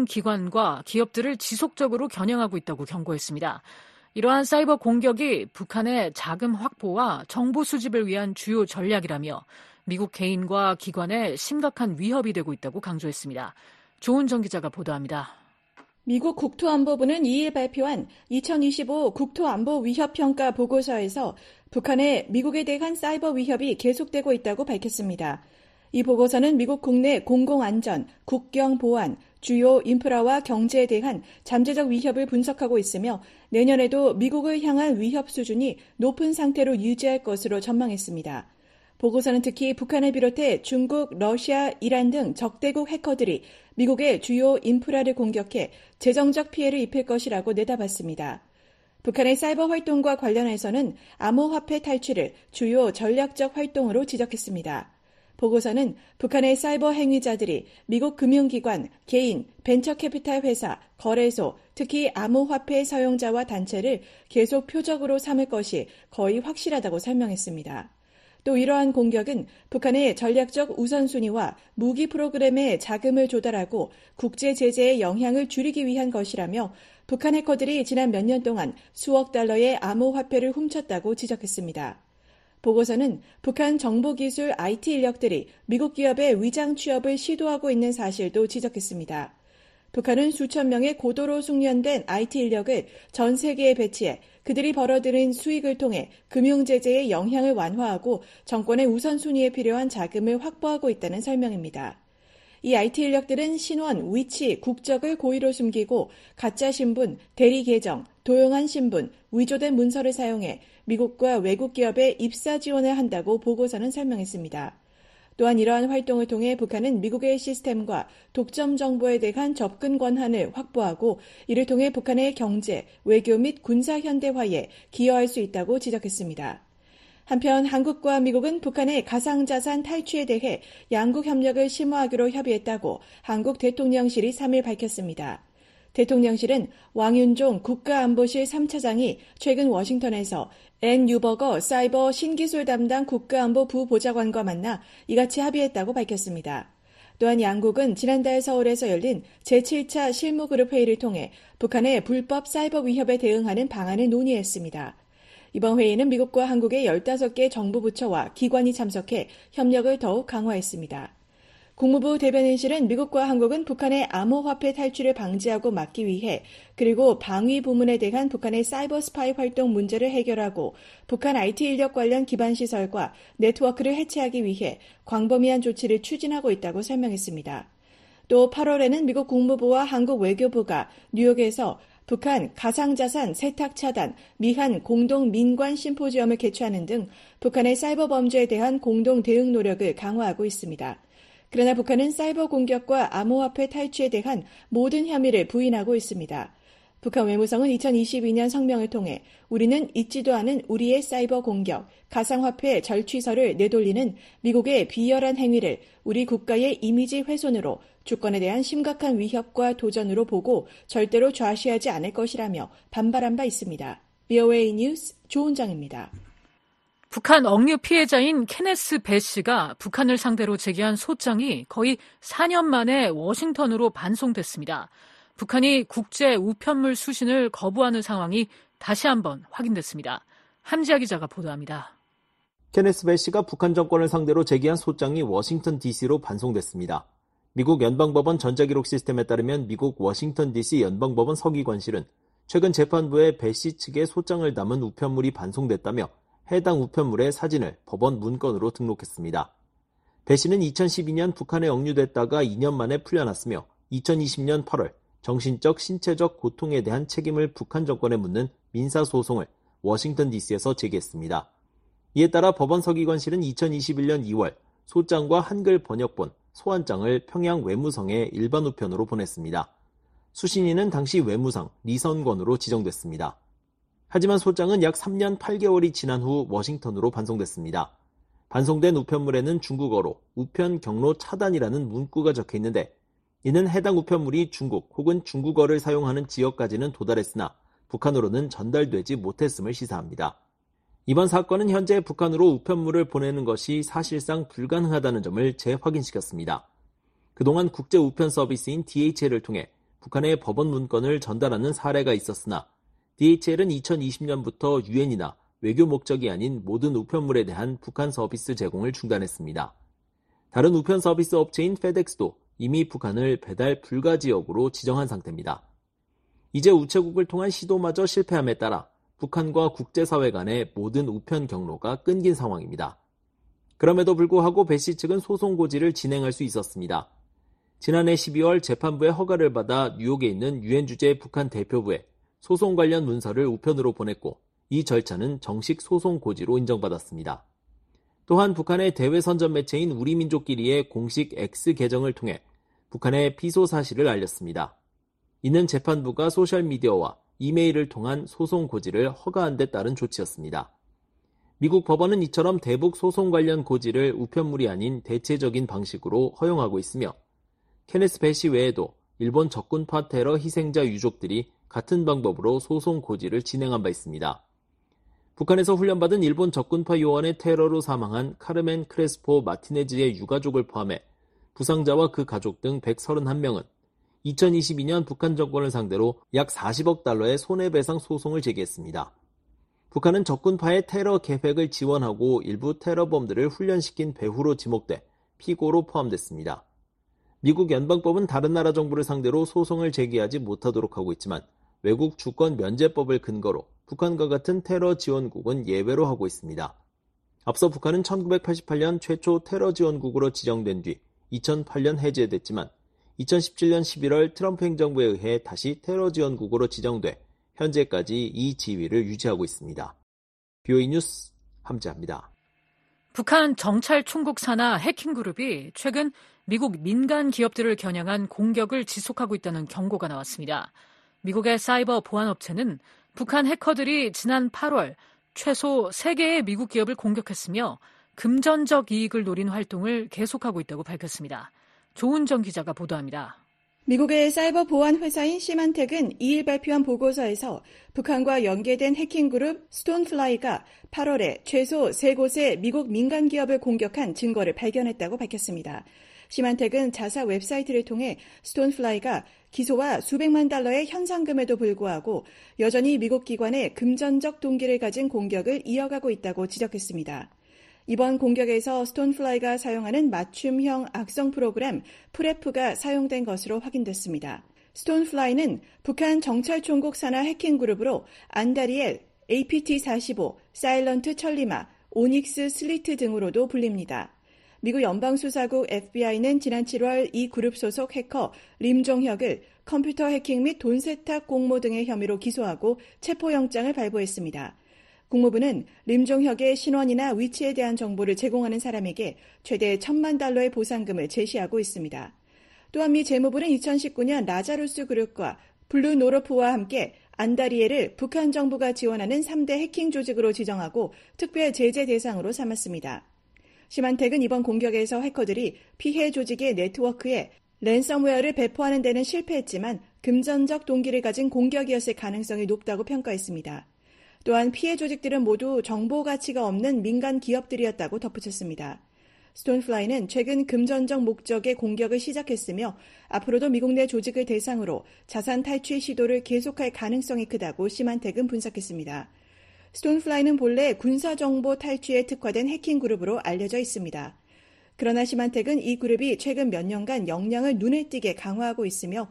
금융기관과 기업들을 지속적으로 겨냥하고 있다고 경고했습니다. 이러한 사이버 공격이 북한의 자금 확보와 정보 수집을 위한 주요 전략이라며 미국 개인과 기관에 심각한 위협이 되고 있다고 강조했습니다. 조은정 기자가 보도합니다. 미국 국토안보부는 2일 발표한 2025 국토안보 위협평가 보고서에서 북한의 미국에 대한 사이버 위협이 계속되고 있다고 밝혔습니다. 이 보고서는 미국 국내 공공안전, 국경 보안, 주요 인프라와 경제에 대한 잠재적 위협을 분석하고 있으며 내년에도 미국을 향한 위협 수준이 높은 상태로 유지할 것으로 전망했습니다. 보고서는 특히 북한을 비롯해 중국, 러시아, 이란 등 적대국 해커들이 미국의 주요 인프라를 공격해 재정적 피해를 입힐 것이라고 내다봤습니다. 북한의 사이버 활동과 관련해서는 암호화폐 탈취를 주요 전략적 활동으로 지적했습니다. 보고서는 북한의 사이버 행위자들이 미국 금융기관, 개인, 벤처캐피탈 회사, 거래소, 특히 암호화폐 사용자와 단체를 계속 표적으로 삼을 것이 거의 확실하다고 설명했습니다. 또 이러한 공격은 북한의 전략적 우선순위와 무기 프로그램에 자금을 조달하고 국제 제재의 영향을 줄이기 위한 것이라며 북한 해커들이 지난 몇 년 동안 수억 달러의 암호화폐를 훔쳤다고 지적했습니다. 보고서는 북한 정보기술 IT 인력들이 미국 기업의 위장 취업을 시도하고 있는 사실도 지적했습니다. 북한은 수천 명의 고도로 숙련된 IT 인력을 전 세계에 배치해 그들이 벌어들인 수익을 통해 금융제재의 영향을 완화하고 정권의 우선순위에 필요한 자금을 확보하고 있다는 설명입니다. 이 IT 인력들은 신원, 위치, 국적을 고의로 숨기고 가짜 신분, 대리 계정, 도용한 신분, 위조된 문서를 사용해 미국과 외국 기업에 입사 지원을 한다고 보고서는 설명했습니다. 또한 이러한 활동을 통해 북한은 미국의 시스템과 독점 정보에 대한 접근 권한을 확보하고 이를 통해 북한의 경제, 외교 및 군사 현대화에 기여할 수 있다고 지적했습니다. 한편 한국과 미국은 북한의 가상자산 탈취에 대해 양국 협력을 심화하기로 협의했다고 한국 대통령실이 3일 밝혔습니다. 대통령실은 왕윤종 국가안보실 3차장이 최근 워싱턴에서 앤 유버거 사이버 신기술 담당 국가안보 부보좌관과 만나 이같이 합의했다고 밝혔습니다. 또한 양국은 지난달 서울에서 열린 제7차 실무그룹 회의를 통해 북한의 불법 사이버 위협에 대응하는 방안을 논의했습니다. 이번 회의는 미국과 한국의 15개 정부 부처와 기관이 참석해 협력을 더욱 강화했습니다. 국무부 대변인실은 미국과 한국은 북한의 암호화폐 탈취를 방지하고 막기 위해 그리고 방위 부문에 대한 북한의 사이버 스파이 활동 문제를 해결하고 북한 IT 인력 관련 기반 시설과 네트워크를 해체하기 위해 광범위한 조치를 추진하고 있다고 설명했습니다. 또 8월에는 미국 국무부와 한국 외교부가 뉴욕에서 북한 가상자산 세탁 차단, 미한 공동 민관 심포지엄을 개최하는 등 북한의 사이버 범죄에 대한 공동 대응 노력을 강화하고 있습니다. 그러나 북한은 사이버 공격과 암호화폐 탈취에 대한 모든 혐의를 부인하고 있습니다. 북한 외무성은 2022년 성명을 통해 우리는 잊지도 않은 우리의 사이버 공격, 가상화폐 절취설을 내돌리는 미국의 비열한 행위를 우리 국가의 이미지 훼손으로 주권에 대한 심각한 위협과 도전으로 보고 절대로 좌시하지 않을 것이라며 반발한 바 있습니다. VOA 뉴스 조은정입니다. 북한 억류 피해자인 케네스 배 씨가 북한을 상대로 제기한 소장이 거의 4년 만에 워싱턴으로 반송됐습니다. 북한이 국제 우편물 수신을 거부하는 상황이 다시 한번 확인됐습니다. 함지아 기자가 보도합니다. 케네스 배 씨가 북한 정권을 상대로 제기한 소장이 워싱턴 DC로 반송됐습니다. 미국 연방법원 전자기록 시스템에 따르면 미국 워싱턴 DC 연방법원 서기관실은 최근 재판부에 배 씨 측의 소장을 담은 우편물이 반송됐다며 해당 우편물의 사진을 법원 문건으로 등록했습니다. 배 씨는 2012년 북한에 억류됐다가 2년 만에 풀려났으며 2020년 8월 정신적, 신체적 고통에 대한 책임을 북한 정권에 묻는 민사소송을 워싱턴 DC에서 제기했습니다. 이에 따라 법원 서기관실은 2021년 2월 소장과 한글 번역본, 소환장을 평양 외무성에 일반 우편으로 보냈습니다. 수신인은 당시 외무상 리선권으로 지정됐습니다. 하지만 소장은 약 3년 8개월이 지난 후 워싱턴으로 반송됐습니다. 반송된 우편물에는 중국어로 우편 경로 차단이라는 문구가 적혀 있는데 이는 해당 우편물이 중국 혹은 중국어를 사용하는 지역까지는 도달했으나 북한으로는 전달되지 못했음을 시사합니다. 이번 사건은 현재 북한으로 우편물을 보내는 것이 사실상 불가능하다는 점을 재확인시켰습니다. 그동안 국제 우편 서비스인 DHL을 통해 북한의 법원 문건을 전달하는 사례가 있었으나 DHL은 2020년부터 유엔이나 외교 목적이 아닌 모든 우편물에 대한 북한 서비스 제공을 중단했습니다. 다른 우편 서비스 업체인 페덱스도 이미 북한을 배달 불가 지역으로 지정한 상태입니다. 이제 우체국을 통한 시도마저 실패함에 따라 북한과 국제사회 간의 모든 우편 경로가 끊긴 상황입니다. 그럼에도 불구하고 배 씨 측은 소송 고지를 진행할 수 있었습니다. 지난해 12월 재판부의 허가를 받아 뉴욕에 있는 유엔 주재 북한 대표부에 소송 관련 문서를 우편으로 보냈고 이 절차는 정식 소송 고지로 인정받았습니다. 또한 북한의 대외 선전 매체인 우리민족끼리의 공식 X 계정을 통해 북한의 피소 사실을 알렸습니다. 이는 재판부가 소셜미디어와 이메일을 통한 소송 고지를 허가한 데 따른 조치였습니다. 미국 법원은 이처럼 대북 소송 관련 고지를 우편물이 아닌 대체적인 방식으로 허용하고 있으며 케네스 배 씨 외에도 일본 적군파 테러 희생자 유족들이 같은 방법으로 소송 고지를 진행한 바 있습니다. 북한에서 훈련받은 일본 적군파 요원의 테러로 사망한 카르멘 크레스포 마티네즈의 유가족을 포함해 부상자와 그 가족 등 131명은 2022년 북한 정권을 상대로 약 40억 달러의 손해배상 소송을 제기했습니다. 북한은 적군파의 테러 계획을 지원하고 일부 테러범들을 훈련시킨 배후로 지목돼 피고로 포함됐습니다. 미국 연방법은 다른 나라 정부를 상대로 소송을 제기하지 못하도록 하고 있지만 외국 주권 면제법을 근거로 북한과 같은 테러 지원국은 예외로 하고 있습니다. 앞서 북한은 1988년 최초 테러 지원국으로 지정된 뒤 2008년 해제됐지만 2017년 11월 트럼프 행정부에 의해 다시 테러 지원국으로 지정돼 현재까지 이 지위를 유지하고 있습니다. BOE 뉴스 함지아입니다. 북한 정찰 총국 산하 해킹그룹이 최근 미국 민간 기업들을 겨냥한 공격을 지속하고 있다는 경고가 나왔습니다. 미국의 사이버 보안업체는 북한 해커들이 지난 8월 최소 3개의 미국 기업을 공격했으며 금전적 이익을 노린 활동을 계속하고 있다고 밝혔습니다. 조은정 기자가 보도합니다. 미국의 사이버 보안 회사인 시만텍은 2일 발표한 보고서에서 북한과 연계된 해킹그룹 스톤플라이가 8월에 최소 3곳의 미국 민간 기업을 공격한 증거를 발견했다고 밝혔습니다. 시만텍은 자사 웹사이트를 통해 스톤플라이가 기소와 수백만 달러의 현상금에도 불구하고 여전히 미국 기관에 금전적 동기를 가진 공격을 이어가고 있다고 지적했습니다. 이번 공격에서 스톤플라이가 사용하는 맞춤형 악성 프로그램 프레프가 사용된 것으로 확인됐습니다. 스톤플라이는 북한 정찰총국 산하 해킹 그룹으로 안다리엘, APT-45, 사일런트 천리마, 오닉스 슬리트 등으로도 불립니다. 미국 연방수사국 FBI는 지난 7월 이 그룹 소속 해커 림종혁을 컴퓨터 해킹 및 돈 세탁 공모 등의 혐의로 기소하고 체포영장을 발부했습니다. 국무부는 림종혁의 신원이나 위치에 대한 정보를 제공하는 사람에게 최대 $10,000의 보상금을 제시하고 있습니다. 또한 미 재무부는 2019년 라자루스 그룹과 블루노르프와 함께 안다리엘을 북한 정부가 지원하는 3대 해킹 조직으로 지정하고 특별 제재 대상으로 삼았습니다. 시만텍은 이번 공격에서 해커들이 피해 조직의 네트워크에 랜섬웨어를 배포하는 데는 실패했지만 금전적 동기를 가진 공격이었을 가능성이 높다고 평가했습니다. 또한 피해 조직들은 모두 정보 가치가 없는 민간 기업들이었다고 덧붙였습니다. 스톤플라이는 최근 금전적 목적의 공격을 시작했으며 앞으로도 미국 내 조직을 대상으로 자산 탈취 시도를 계속할 가능성이 크다고 시만텍은 분석했습니다. 스톤플라이는 본래 군사정보 탈취에 특화된 해킹 그룹으로 알려져 있습니다. 그러나 시만텍은 이 그룹이 최근 몇 년간 역량을 눈에 띄게 강화하고 있으며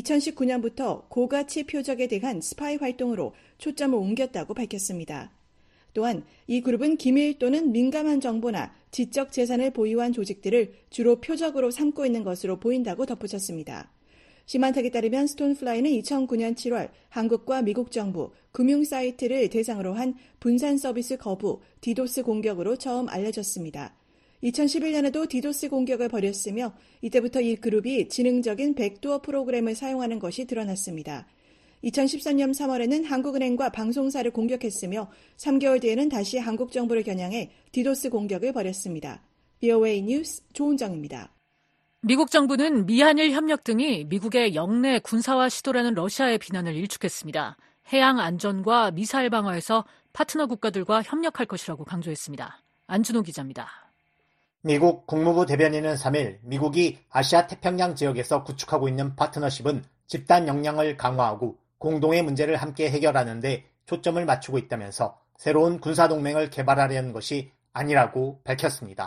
2019년부터 고가치 표적에 대한 스파이 활동으로 초점을 옮겼다고 밝혔습니다. 또한 이 그룹은 기밀 또는 민감한 정보나 지적 재산을 보유한 조직들을 주로 표적으로 삼고 있는 것으로 보인다고 덧붙였습니다. 시만텍에 따르면 스톤플라이는 2009년 7월 한국과 미국 정부, 금융 사이트를 대상으로 한 분산 서비스 거부, 디도스 공격으로 처음 알려졌습니다. 2011년에도 디도스 공격을 벌였으며 이때부터 이 그룹이 지능적인 백도어 프로그램을 사용하는 것이 드러났습니다. 2013년 3월에는 한국은행과 방송사를 공격했으며 3개월 뒤에는 다시 한국 정부를 겨냥해 디도스 공격을 벌였습니다. VOA 뉴스 조은정입니다. 미국 정부는 미한일 협력 등이 미국의 영내 군사화 시도라는 러시아의 비난을 일축했습니다. 해양 안전과 미사일 방어에서 파트너 국가들과 협력할 것이라고 강조했습니다. 안준호 기자입니다. 미국 국무부 대변인은 3일 미국이 아시아 태평양 지역에서 구축하고 있는 파트너십은 집단 역량을 강화하고 공동의 문제를 함께 해결하는 데 초점을 맞추고 있다면서 새로운 군사동맹을 개발하려는 것이 아니라고 밝혔습니다.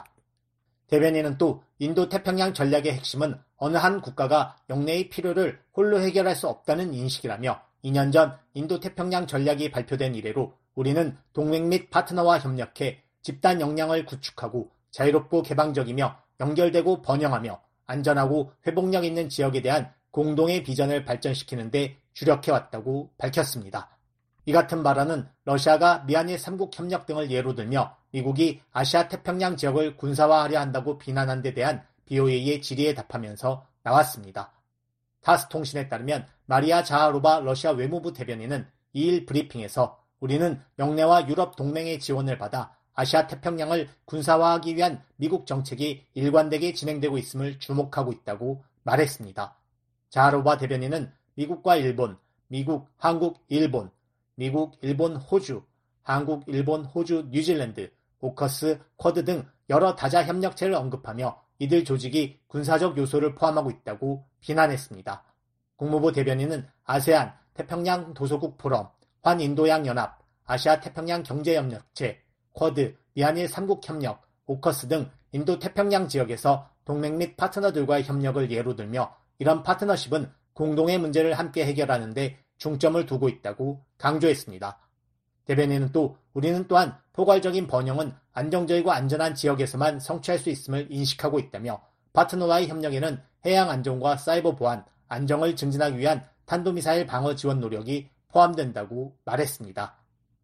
대변인은 또 인도태평양 전략의 핵심은 어느 한 국가가 영내의 필요를 홀로 해결할 수 없다는 인식이라며 2년 전 인도태평양 전략이 발표된 이래로 우리는 동맹 및 파트너와 협력해 집단 역량을 구축하고 자유롭고 개방적이며 연결되고 번영하며 안전하고 회복력 있는 지역에 대한 공동의 비전을 발전시키는 데 주력해왔다고 밝혔습니다. 이 같은 발언은 러시아가 미한일 3국 협력 등을 예로 들며 미국이 아시아 태평양 지역을 군사화하려 한다고 비난한 데 대한 BOA의 질의에 답하면서 나왔습니다. 타스 통신에 따르면 마리아 자하로바 러시아 외무부 대변인은 2일 브리핑에서 우리는 영내와 유럽 동맹의 지원을 받아 아시아 태평양을 군사화하기 위한 미국 정책이 일관되게 진행되고 있음을 주목하고 있다고 말했습니다. 자하로바 대변인은 미국과 일본, 미국, 한국, 일본, 미국, 일본, 호주, 한국, 일본, 호주, 뉴질랜드, 오커스, 쿼드 등 여러 다자 협력체를 언급하며 이들 조직이 군사적 요소를 포함하고 있다고 비난했습니다. 국무부 대변인은 아세안, 태평양 도서국 포럼, 환인도양 연합, 아시아 태평양 경제협력체, 쿼드, 미한일 3국 협력, 오커스 등 인도태평양 지역에서 동맹 및 파트너들과의 협력을 예로 들며 이런 파트너십은 공동의 문제를 함께 해결하는 데 중점을 두고 있다고 강조했습니다. 대변인은 또 우리는 또한 포괄적인 번영은 안정적이고 안전한 지역에서만 성취할 수 있음을 인식하고 있다며 파트너와의 협력에는 해양 안전과 사이버 보안, 안정을 증진하기 위한 탄도미사일 방어 지원 노력이 포함된다고 말했습니다.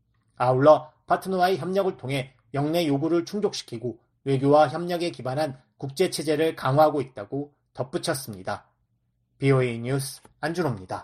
아울러 파트너와의 협력을 통해 영내 요구를 충족시키고 외교와 협력에 기반한 국제체제를 강화하고 있다고 덧붙였습니다. BOA 뉴스 안준호입니다.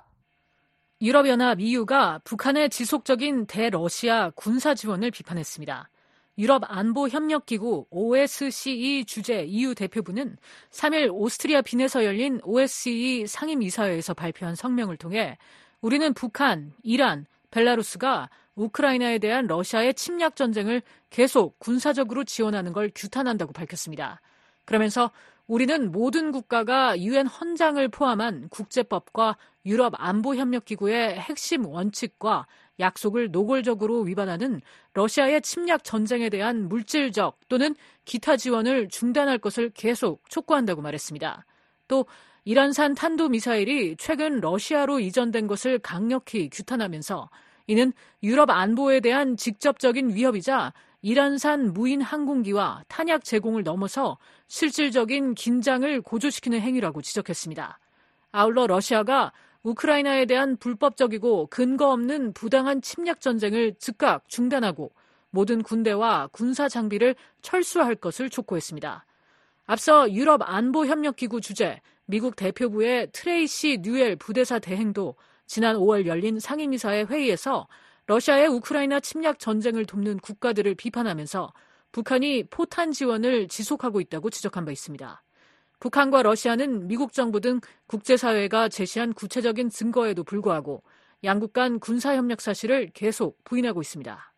유럽연합 EU가 북한의 지속적인 대러시아 군사 지원을 비판했습니다. 유럽 안보협력기구 OSCE 주재 EU 대표부는 3일 오스트리아 빈에서 열린 OSCE 상임이사회에서 발표한 성명을 통해 우리는 북한, 이란, 벨라루스가 우크라이나에 대한 러시아의 침략 전쟁을 계속 군사적으로 지원하는 걸 규탄한다고 밝혔습니다. 그러면서 우리는 모든 국가가 유엔 헌장을 포함한 국제법과 유럽 안보협력기구의 핵심 원칙과 약속을 노골적으로 위반하는 러시아의 침략 전쟁에 대한 물질적 또는 기타 지원을 중단할 것을 계속 촉구한다고 말했습니다. 또 이란산 탄도미사일이 최근 러시아로 이전된 것을 강력히 규탄하면서 이는 유럽 안보에 대한 직접적인 위협이자 이란산 무인 항공기와 탄약 제공을 넘어서 실질적인 긴장을 고조시키는 행위라고 지적했습니다. 아울러 러시아가 우크라이나에 대한 불법적이고 근거 없는 부당한 침략 전쟁을 즉각 중단하고 모든 군대와 군사 장비를 철수할 것을 촉구했습니다. 앞서 유럽 안보협력기구 주재 미국 대표부의 트레이시 뉴엘 부대사 대행도 지난 5월 열린 상임이사회 회의에서 러시아의 우크라이나 침략 전쟁을 돕는 국가들을 비판하면서 북한이 포탄 지원을 지속하고 있다고 지적한 바 있습니다. 북한과 러시아는 미국 정부 등 국제사회가 제시한 구체적인 증거에도 불구하고 양국 간 군사협력 사실을 계속 부인하고 있습니다.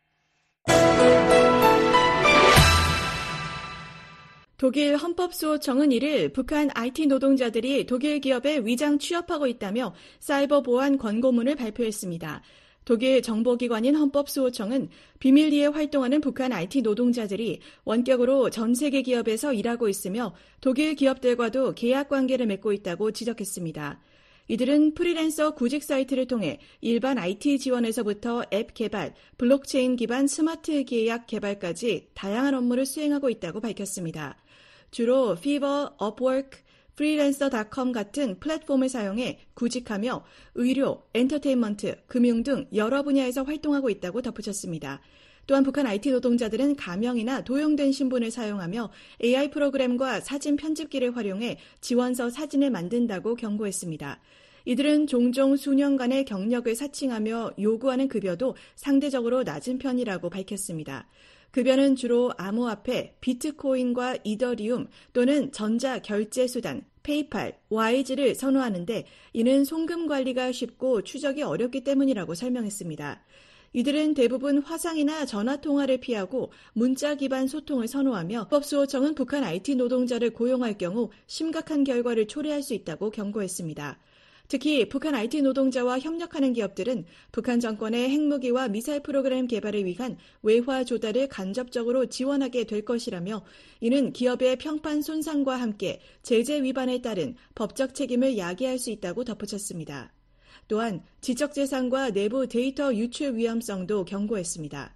독일 헌법수호청은 1일 북한 IT 노동자들이 독일 기업에 위장 취업하고 있다며 사이버 보안 권고문을 발표했습니다. 독일 정보기관인 헌법수호청은 비밀리에 활동하는 북한 IT 노동자들이 원격으로 전 세계 기업에서 일하고 있으며 독일 기업들과도 계약 관계를 맺고 있다고 지적했습니다. 이들은 프리랜서 구직 사이트를 통해 일반 IT 지원에서부터 앱 개발, 블록체인 기반 스마트 계약 개발까지 다양한 업무를 수행하고 있다고 밝혔습니다. 주로 피버, 업워크, 프리랜서.com 같은 플랫폼을 사용해 구직하며 의료, 엔터테인먼트, 금융 등 여러 분야에서 활동하고 있다고 덧붙였습니다. 또한 북한 IT 노동자들은 가명이나 도용된 신분을 사용하며 AI 프로그램과 사진 편집기를 활용해 지원서 사진을 만든다고 경고했습니다. 이들은 종종 수년간의 경력을 사칭하며 요구하는 급여도 상대적으로 낮은 편이라고 밝혔습니다. 급여는 주로 암호화폐, 비트코인과 이더리움 또는 전자 결제 수단, 페이팔, 와이즈를 선호하는데 이는 송금 관리가 쉽고 추적이 어렵기 때문이라고 설명했습니다. 이들은 대부분 화상이나 전화통화를 피하고 문자 기반 소통을 선호하며 헌법수호청은 북한 IT 노동자를 고용할 경우 심각한 결과를 초래할 수 있다고 경고했습니다. 특히 북한 IT 노동자와 협력하는 기업들은 북한 정권의 핵무기와 미사일 프로그램 개발을 위한 외화 조달을 간접적으로 지원하게 될 것이라며 이는 기업의 평판 손상과 함께 제재 위반에 따른 법적 책임을 야기할 수 있다고 덧붙였습니다. 또한 지적재산과 내부 데이터 유출 위험성도 경고했습니다.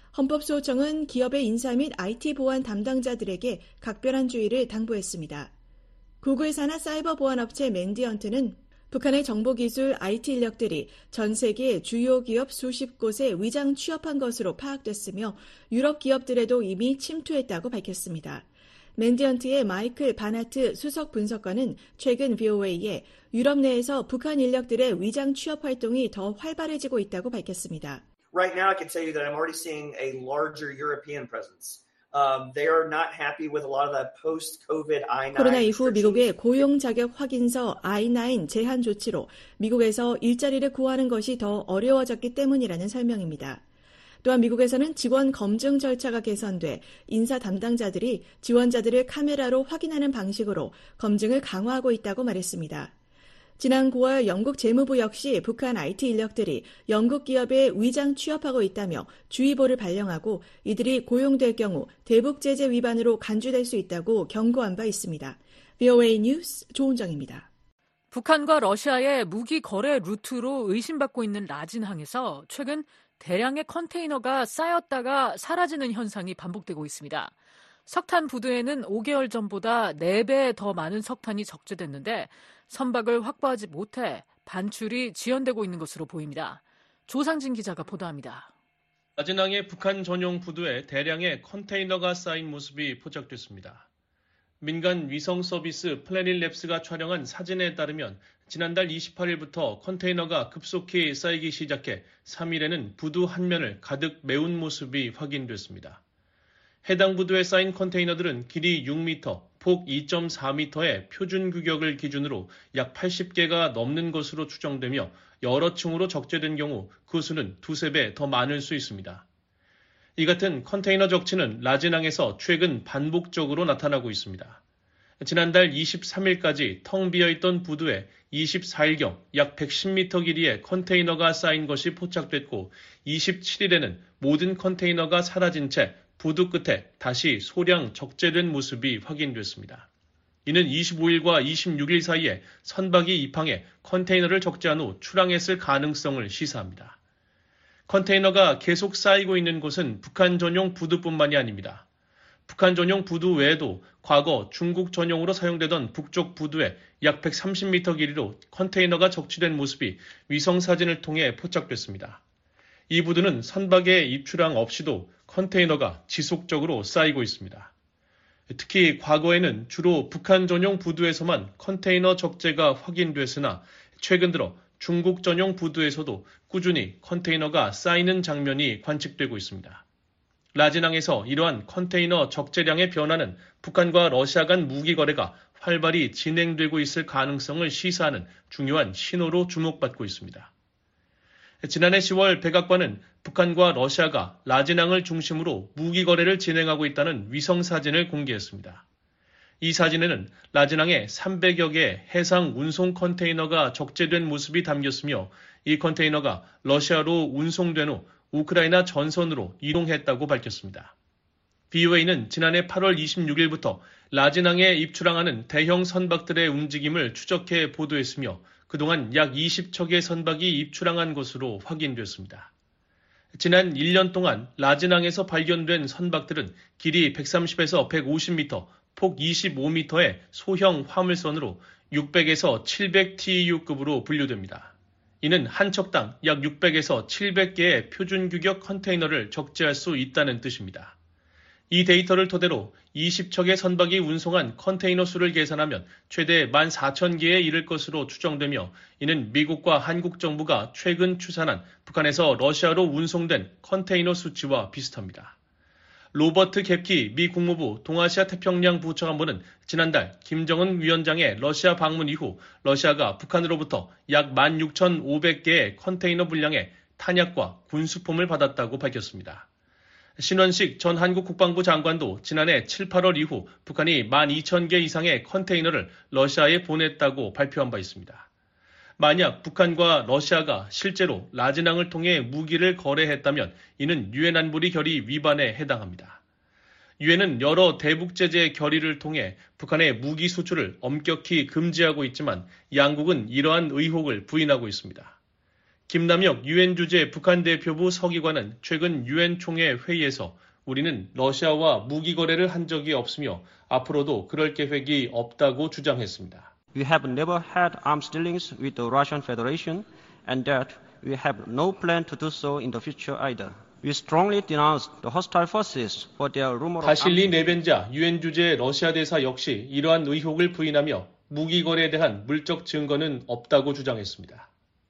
헌법수호청은 기업의 인사 및 IT 보안 담당자들에게 각별한 주의를 당부했습니다. 구글 산하 사이버 보안업체 맨디언트는 북한의 정보기술 IT 인력들이 전 세계 주요 기업 수십 곳에 위장 취업한 것으로 파악됐으며 유럽 기업들에도 이미 침투했다고 밝혔습니다. 맨디언트의 마이클 바나트 수석 분석관은 최근 VOA에 유럽 내에서 북한 인력들의 위장 취업 활동이 더 활발해지고 있다고 밝혔습니다. Right now I can tell you that I'm already seeing a larger European presence. They are not happy with a lot of the post-COVID I-9 코로나 이후 미국의 고용 자격 확인서 I-9 제한 조치로 미국에서 일자리를 구하는 것이 더 어려워졌기 때문이라는 설명입니다. 또한 미국에서는 직원 검증 절차가 개선돼 인사 담당자들이 지원자들을 카메라로 확인하는 방식으로 검증을 강화하고 있다고 말했습니다. 지난 9월 영국 재무부 역시 북한 IT 인력들이 영국 기업에 위장 취업하고 있다며 주의보를 발령하고 이들이 고용될 경우 대북 제재 위반으로 간주될 수 있다고 경고한 바 있습니다. VOA 뉴스 조은정입니다. 북한과 러시아의 무기 거래 루트로 의심받고 있는 라진항에서 최근 대량의 컨테이너가 쌓였다가 사라지는 현상이 반복되고 있습니다. 석탄 부두에는 5개월 전보다 4배 더 많은 석탄이 적재됐는데 선박을 확보하지 못해 반출이 지연되고 있는 것으로 보입니다. 조상진 기자가 보도합니다. 라진항의 북한 전용 부두에 대량의 컨테이너가 쌓인 모습이 포착됐습니다. 민간 위성 서비스 플래닛랩스가 촬영한 사진에 따르면 지난달 28일부터 컨테이너가 급속히 쌓이기 시작해 3일에는 부두 한 면을 가득 메운 모습이 확인됐습니다. 해당 부두에 쌓인 컨테이너들은 길이 6m, 폭 2.4m의 표준 규격을 기준으로 약 80개가 넘는 것으로 추정되며 여러 층으로 적재된 경우 그 수는 두세 배 더 많을 수 있습니다. 이 같은 컨테이너 적치는 라진항에서 최근 반복적으로 나타나고 있습니다. 지난달 23일까지 텅 비어있던 부두에 24일경 약 110m 길이의 컨테이너가 쌓인 것이 포착됐고 27일에는 모든 컨테이너가 사라진 채 부두 끝에 다시 소량 적재된 모습이 확인됐습니다. 이는 25일과 26일 사이에 선박이 입항해 컨테이너를 적재한 후 출항했을 가능성을 시사합니다. 컨테이너가 계속 쌓이고 있는 곳은 북한 전용 부두뿐만이 아닙니다. 북한 전용 부두 외에도 과거 중국 전용으로 사용되던 북쪽 부두에 약 130m 길이로 컨테이너가 적치된 모습이 위성사진을 통해 포착됐습니다. 이 부두는 선박의 입출항 없이도 컨테이너가 지속적으로 쌓이고 있습니다. 특히 과거에는 주로 북한 전용 부두에서만 컨테이너 적재가 확인됐으나 최근 들어 중국 전용 부두에서도 꾸준히 컨테이너가 쌓이는 장면이 관측되고 있습니다. 라진항에서 이러한 컨테이너 적재량의 변화는 북한과 러시아 간 무기 거래가 활발히 진행되고 있을 가능성을 시사하는 중요한 신호로 주목받고 있습니다. 지난해 10월 백악관은 북한과 러시아가 라진항을 중심으로 무기 거래를 진행하고 있다는 위성 사진을 공개했습니다. 이 사진에는 라진항에 300여 개의 해상 운송 컨테이너가 적재된 모습이 담겼으며 이 컨테이너가 러시아로 운송된 후 우크라이나 전선으로 이동했다고 밝혔습니다. BOA는 지난해 8월 26일부터 라진항에 입출항하는 대형 선박들의 움직임을 추적해 보도했으며 그동안 약 20척의 선박이 입출항한 것으로 확인됐습니다. 지난 1년 동안 라진항에서 발견된 선박들은 길이 130에서 150m, 폭 25m의 소형 화물선으로 600에서 700TEU급으로 분류됩니다. 이는 한 척당 약 600에서 700개의 표준 규격 컨테이너를 적재할 수 있다는 뜻입니다. 이 데이터를 토대로 20척의 선박이 운송한 컨테이너 수를 계산하면 최대 14,000개에 이를 것으로 추정되며 이는 미국과 한국 정부가 최근 추산한 북한에서 러시아로 운송된 컨테이너 수치와 비슷합니다. 로버트 갭키 미 국무부 동아시아 태평양 부차관보는 지난달 김정은 위원장의 러시아 방문 이후 러시아가 북한으로부터 약 16,500개의 컨테이너 분량의 탄약과 군수품을 받았다고 밝혔습니다. 신원식 전 한국 국방부 장관도 지난해 7, 8월 이후 북한이 12,000개 이상의 컨테이너를 러시아에 보냈다고 발표한 바 있습니다. 만약 북한과 러시아가 실제로 라진항을 통해 무기를 거래했다면 이는 유엔 안보리 결의 위반에 해당합니다. 유엔은 여러 대북 제재 결의를 통해 북한의 무기 수출을 엄격히 금지하고 있지만 양국은 이러한 의혹을 부인하고 있습니다. 김남혁 유엔 주재 북한 대표부 서기관은 최근 유엔 총회 회의에서 우리는 러시아와 무기 거래를 한 적이 없으며 앞으로도 그럴 계획이 없다고 주장했습니다. We have never had arms dealings with the Russian Federation and that we have no plan to do so in the future either. We strongly denounce the hostile forces for their rumor of 바실리 네벤자 유엔 주재 러시아 대사 역시 이러한 의혹을 부인하며 무기 거래에 대한 물적 증거는 없다고 주장했습니다.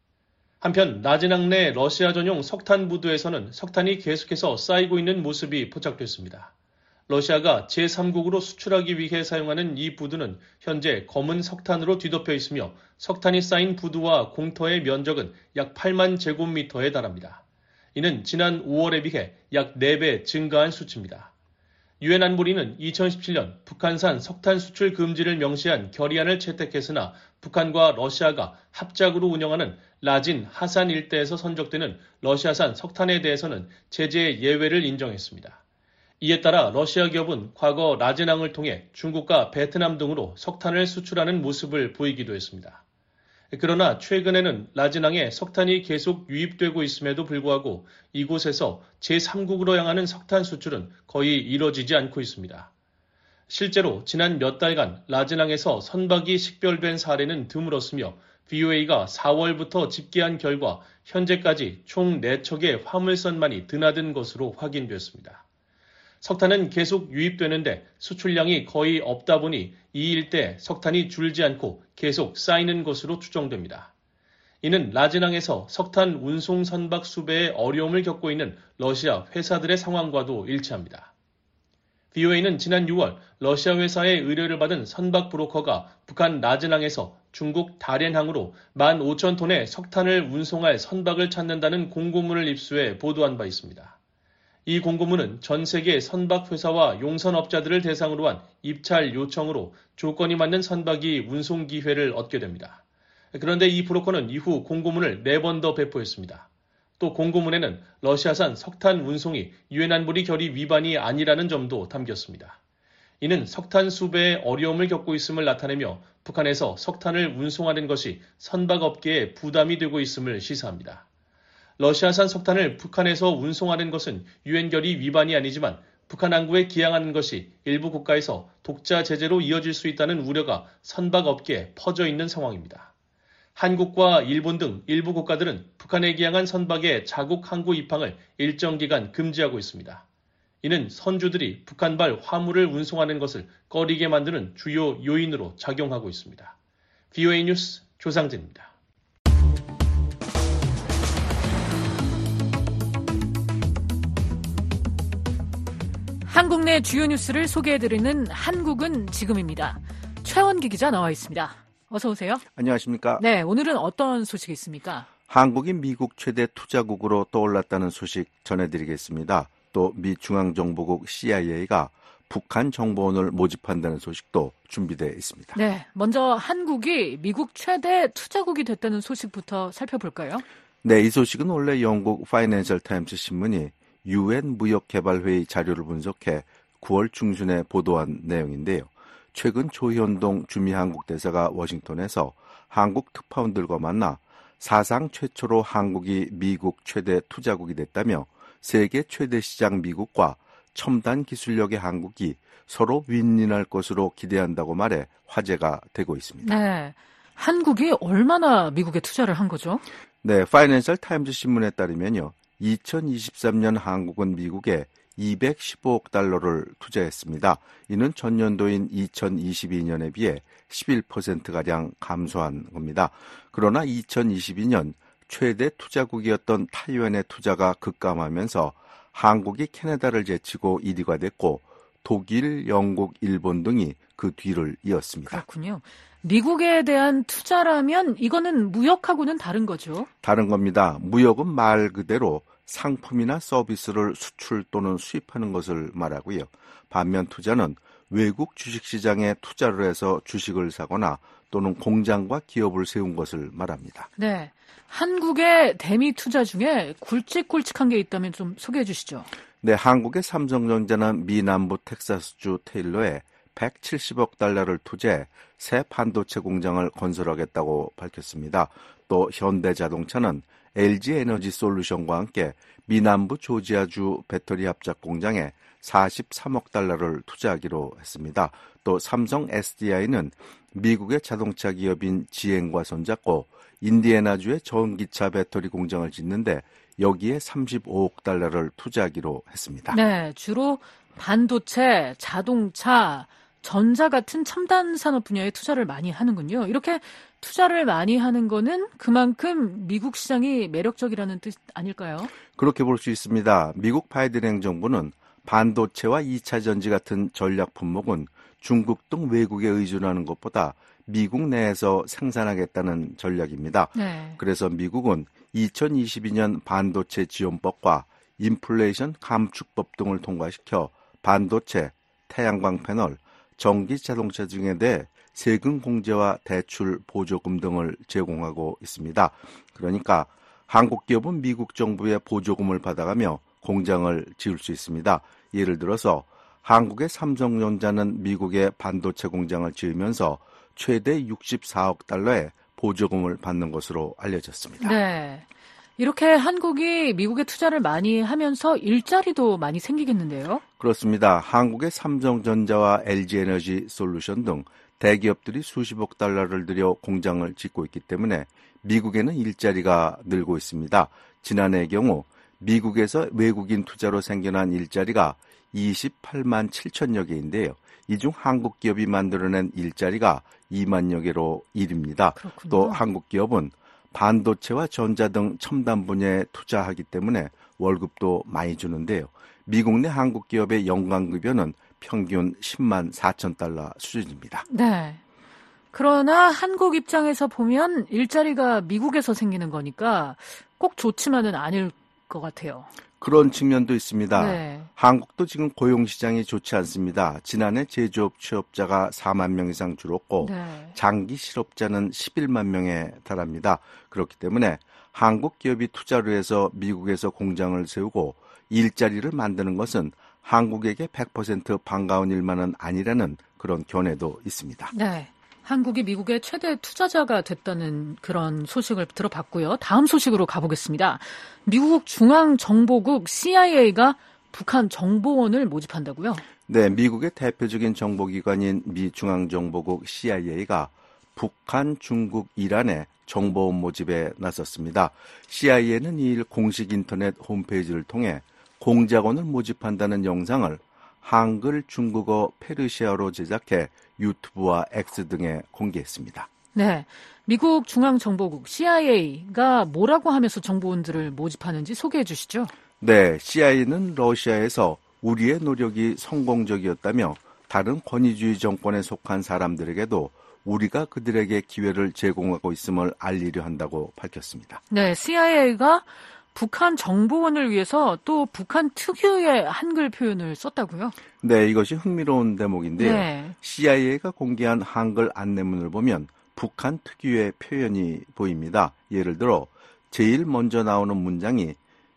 한편 라진항 내 러시아 전용 석탄 부두에서는 석탄이 계속해서 쌓이고 있는 모습이 포착됐습니다. 러시아가 제3국으로 수출하기 위해 사용하는 이 부두는 현재 검은 석탄으로 뒤덮여 있으며 석탄이 쌓인 부두와 공터의 면적은 약 8만 제곱미터에 달합니다. 이는 지난 5월에 비해 약 4배 증가한 수치입니다. 유엔 안보리는 2017년 북한산 석탄 수출 금지를 명시한 결의안을 채택했으나 북한과 러시아가 합작으로 운영하는 라진 하산 일대에서 선적되는 러시아산 석탄에 대해서는 제재 예외를 인정했습니다. 이에 따라 러시아 기업은 과거 라진항을 통해 중국과 베트남 등으로 석탄을 수출하는 모습을 보이기도 했습니다. 그러나 최근에는 라진항에 석탄이 계속 유입되고 있음에도 불구하고 이곳에서 제3국으로 향하는 석탄 수출은 거의 이뤄지지 않고 있습니다. 실제로 지난 몇 달간 라진항에서 선박이 식별된 사례는 드물었으며 BOA가 4월부터 집계한 결과 현재까지 총 4척의 화물선만이 드나든 것으로 확인됐습니다. 석탄은 계속 유입되는데 수출량이 거의 없다 보니 이 일대 석탄이 줄지 않고 계속 쌓이는 것으로 추정됩니다. 이는 라진항에서 석탄 운송 선박 수배에 어려움을 겪고 있는 러시아 회사들의 상황과도 일치합니다. BOA는 지난 6월 러시아 회사의 의뢰를 받은 선박 브로커가 북한 라진항에서 중국 다롄항으로 15,000톤의 석탄을 운송할 선박을 찾는다는 공고문을 입수해 보도한 바 있습니다. 이 공고문은 전 세계 선박회사와 용선업자들을 대상으로 한 입찰 요청으로 조건이 맞는 선박이 운송 기회를 얻게 됩니다. 그런데 이 브로커는 이후 공고문을 4번 더 배포했습니다. 또 공고문에는 러시아산 석탄 운송이 유엔 안보리 결의 위반이 아니라는 점도 담겼습니다. 이는 석탄 수배에 어려움을 겪고 있음을 나타내며 북한에서 석탄을 운송하는 것이 선박업계에 부담이 되고 있음을 시사합니다. 러시아산 석탄을 북한에서 운송하는 것은 유엔 결의 위반이 아니지만 북한 항구에 기항하는 것이 일부 국가에서 독자 제재로 이어질 수 있다는 우려가 선박업계에 퍼져 있는 상황입니다. 한국과 일본 등 일부 국가들은 북한에 기항한 선박의 자국 항구 입항을 일정 기간 금지하고 있습니다. 이는 선주들이 북한발 화물을 운송하는 것을 꺼리게 만드는 주요 요인으로 작용하고 있습니다. VOA 뉴스 조상진입니다. 한국 내 주요 뉴스를 소개해드리는 한국은 지금입니다. 최원기 기자 나와 있습니다. 어서 오세요. 안녕하십니까. 네, 오늘은 어떤 소식이 있습니까? 한국이 미국 최대 투자국으로 떠올랐다는 소식 전해드리겠습니다. 또 미 중앙정보국 CIA가 북한 정보원을 모집한다는 소식도 준비되어 있습니다. 네, 먼저 한국이 미국 최대 투자국이 됐다는 소식부터 살펴볼까요? 네, 이 소식은 원래 영국 파이낸셜 타임스 신문이 UN 무역개발회의 자료를 분석해 9월 중순에 보도한 내용인데요. 최근 조현동 주미 한국 대사가 워싱턴에서 한국 특파원들과 만나 사상 최초로 한국이 미국 최대 투자국이 됐다며 세계 최대 시장 미국과 첨단 기술력의 한국이 서로 윈윈할 것으로 기대한다고 말해 화제가 되고 있습니다. 네, 한국이 얼마나 미국에 투자를 한 거죠? 네, 파이낸셜 타임스 신문에 따르면요. 2023년 한국은 미국에 215억 달러를 투자했습니다. 이는 전년도인 2022년에 비해 11%가량 감소한 겁니다. 그러나 2022년 최대 투자국이었던 타이완의 투자가 급감하면서 한국이 캐나다를 제치고 1위가 됐고 독일, 영국, 일본 등이 그 뒤를 이었습니다. 그렇군요. 미국에 대한 투자라면 이거는 무역하고는 다른 거죠? 다른 겁니다. 무역은 말 그대로 상품이나 서비스를 수출 또는 수입하는 것을 말하고요. 반면 투자는 외국 주식시장에 투자를 해서 주식을 사거나 또는 공장과 기업을 세운 것을 말합니다. 네, 한국의 대미 투자 중에 굵직굵직한 게 있다면 좀 소개해 주시죠. 네, 한국의 삼성전자는 미 남부 텍사스주 테일러에 170억 달러를 투자해 새 반도체 공장을 건설하겠다고 밝혔습니다. 또 현대자동차는 LG에너지솔루션과 함께 미 남부 조지아주 배터리 합작 공장에 43억 달러를 투자하기로 했습니다. 또 삼성 SDI는 미국의 자동차 기업인 GM과 손잡고 인디애나주의 전기차 배터리 공장을 짓는데 여기에 35억 달러를 투자하기로 했습니다. 네, 주로 반도체, 자동차, 전자 같은 첨단 산업 분야에 투자를 많이 하는군요. 이렇게 투자를 많이 하는 거는 그만큼 미국 시장이 매력적이라는 뜻 아닐까요? 그렇게 볼 수 있습니다. 미국 바이든 행정부는 반도체와 2차 전지 같은 전략 품목은 중국 등 외국에 의존하는 것보다 미국 내에서 생산하겠다는 전략입니다. 네. 그래서 미국은 2022년 반도체 지원법과 인플레이션 감축법 등을 통과시켜 반도체, 태양광 패널, 전기 자동차 등에 대해 세금 공제와 대출 보조금 등을 제공하고 있습니다. 그러니까 한국 기업은 미국 정부의 보조금을 받아가며 공장을 지을 수 있습니다. 예를 들어서 한국의 삼성전자는 미국의 반도체 공장을 지으면서 최대 64억 달러의 보조금을 받는 것으로 알려졌습니다. 네, 이렇게 한국이 미국에 투자를 많이 하면서 일자리도 많이 생기겠는데요? 그렇습니다. 한국의 삼성전자와 LG에너지솔루션 등 대기업들이 수십억 달러를 들여 공장을 짓고 있기 때문에 미국에는 일자리가 늘고 있습니다. 지난해의 경우 미국에서 외국인 투자로 생겨난 일자리가 28만 7천여 개인데요. 이 중 한국 기업이 만들어낸 일자리가 2만여 개로 1위입니다. 그렇군요. 또 한국 기업은 반도체와 전자 등 첨단 분야에 투자하기 때문에 월급도 많이 주는데요. 미국 내 한국 기업의 연간급여는 평균 10만 4천 달러 수준입니다. 네. 그러나 한국 입장에서 보면 일자리가 미국에서 생기는 거니까 꼭 좋지만은 않을 것 같아요. 그런 측면도 있습니다. 네. 한국도 지금 고용시장이 좋지 않습니다. 지난해 제조업 취업자가 4만 명 이상 줄었고 네. 장기 실업자는 11만 명에 달합니다. 그렇기 때문에 한국 기업이 투자를 해서 미국에서 공장을 세우고 일자리를 만드는 것은 한국에게 100% 반가운 일만은 아니라는 그런 견해도 있습니다. 네. 한국이 미국의 최대 투자자가 됐다는 그런 소식을 들어봤고요. 다음 소식으로 가보겠습니다. 미국 중앙정보국 CIA가 북한 정보원을 모집한다고요? 네, 미국의 대표적인 정보기관인 미 중앙정보국 CIA가 북한, 중국, 이란의 정보원 모집에 나섰습니다. CIA는 이일 공식 인터넷 홈페이지를 통해 공작원을 모집한다는 영상을 한글, 중국어, 페르시아어로 제작해 유튜브와 X 등에 공개했습니다. 네, 미국 중앙정보국 CIA가 뭐라고 하면서 정보원들을 모집하는지 소개해 주시죠. 네, CIA는 러시아에서 우리의 노력이 성공적이었다며 다른 권위주의 정권에 속한 사람들에게도 우리가 그들에게 기회를 제공하고 있음을 알리려 한다고 밝혔습니다. 네, CIA가 북한 정보원을 위해서 또 북한 특유의 한글 표현을 썼다고요? 네, 이것이 흥미로운 대목인데요. 네. CIA가 공개한 한글 안내문을 보면 북한 특유의 표현이 보입니다. 예를 들어 제일 먼저 나오는 문장이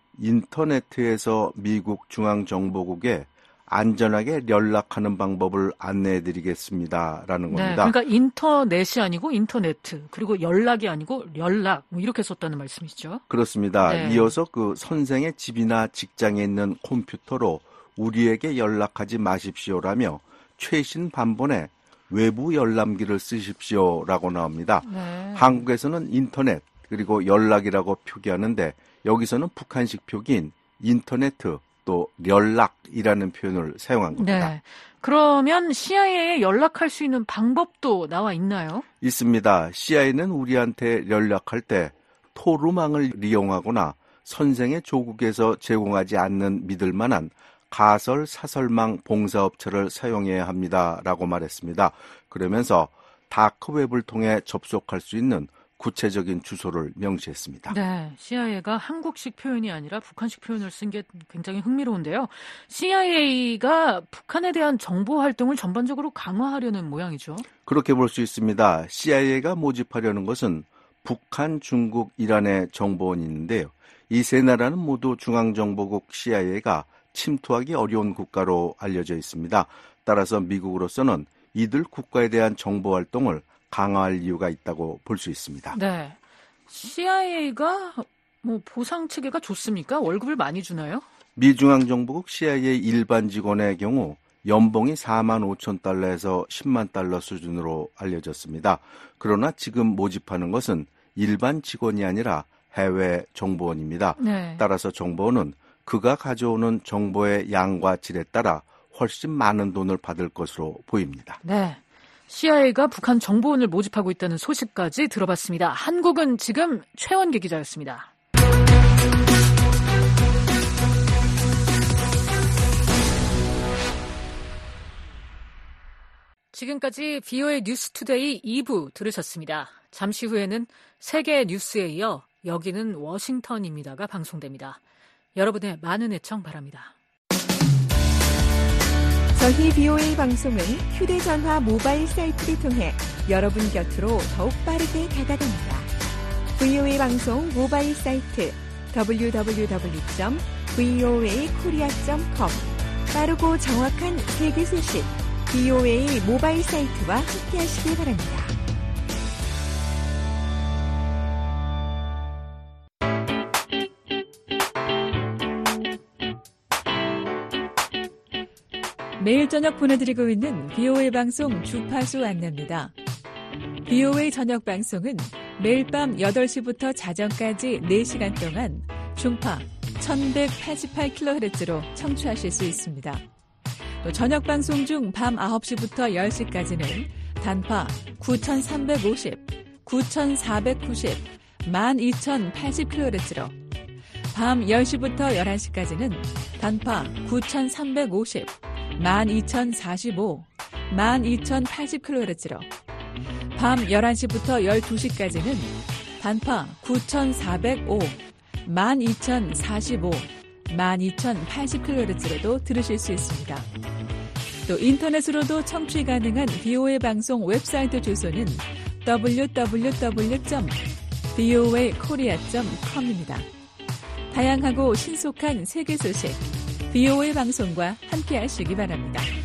인터넷에서 미국 중앙정보국에 안전하게 연락하는 방법을 안내해드리겠습니다라는 네, 겁니다. 그러니까 인터넷이 아니고 인터넷, 그리고 연락이 아니고 연락, 뭐 이렇게 썼다는 말씀이시죠? 그렇습니다. 네. 이어서 그 선생의 집이나 직장에 있는 컴퓨터로 우리에게 연락하지 마십시오라며 최신 반본의 외부 열람기를 쓰십시오라고 나옵니다. 네. 한국에서는 인터넷 그리고 연락이라고 표기하는데 여기서는 북한식 표기인 인터넷 또 연락이라는 표현을 사용한 겁니다. 네. 그러면 CIA에 연락할 수 있는 방법도 나와 있나요? 있습니다. CIA는 우리한테 연락할 때 토르망을 이용하거나 선생의 조국에서 제공하지 않는 믿을 만한 가설 사설망 봉사업체를 사용해야 합니다라고 말했습니다. 그러면서 다크웹을 통해 접속할 수 있는 구체적인 주소를 명시했습니다. 네, CIA가 한국식 표현이 아니라 북한식 표현을 쓴 게 굉장히 흥미로운데요. CIA가 북한에 대한 정보 활동을 전반적으로 강화하려는 모양이죠. 그렇게 볼 수 있습니다. CIA가 모집하려는 것은 북한, 중국, 이란의 정보원이 있는데요. 이 세 나라는 모두 중앙정보국 CIA가 침투하기 어려운 국가로 알려져 있습니다. 따라서 미국으로서는 이들 국가에 대한 정보 활동을 강화할 이유가 있다고 볼 수 있습니다. 네, CIA가 보상 체계가 좋습니까? 월급을 많이 주나요? 미 중앙정보국 CIA 일반 직원의 경우 연봉이 4만 5천 달러에서 10만 달러 수준으로 알려졌습니다. 그러나 지금 모집하는 것은 일반 직원이 아니라 해외 정보원입니다. 네. 따라서 정보원은 그가 가져오는 정보의 양과 질에 따라 훨씬 많은 돈을 받을 것으로 보입니다. 네. CIA가 북한 정보원을 모집하고 있다는 소식까지 들어봤습니다. 한국은 지금 최원기 기자였습니다. 지금까지 VOA 뉴스투데이 2부 들으셨습니다. 잠시 후에는 세계 뉴스에 이어 여기는 워싱턴입니다가 방송됩니다. 여러분의 많은 애청 바랍니다. 저희 VOA 방송은 휴대전화 모바일 사이트를 통해 여러분 곁으로 더욱 빠르게 다가갑니다. VOA 방송 모바일 사이트 www.voakorea.com 빠르고 정확한 세계 소식 VOA 모바일 사이트와 함께하시기 바랍니다. 매일 저녁 보내드리고 있는 VOA 방송 주파수 안내입니다. VOA 저녁 방송은 매일 밤 8시부터 자정까지 4시간 동안 중파 1188kHz로 청취하실 수 있습니다. 또 저녁 방송 중 밤 9시부터 10시까지는 단파 9350, 9490, 12080kHz로 밤 10시부터 11시까지는 단파 9350, 12045, 12080kHz로 밤 11시부터 12시까지는 단파 9405, 12,045, 12,080kHz로도 들으실 수 있습니다. 또 인터넷으로도 청취 가능한 VOA 방송 웹사이트 주소는 www.voakorea.com입니다. 다양하고 신속한 세계 소식, VOA 방송과 함께 하시기 바랍니다.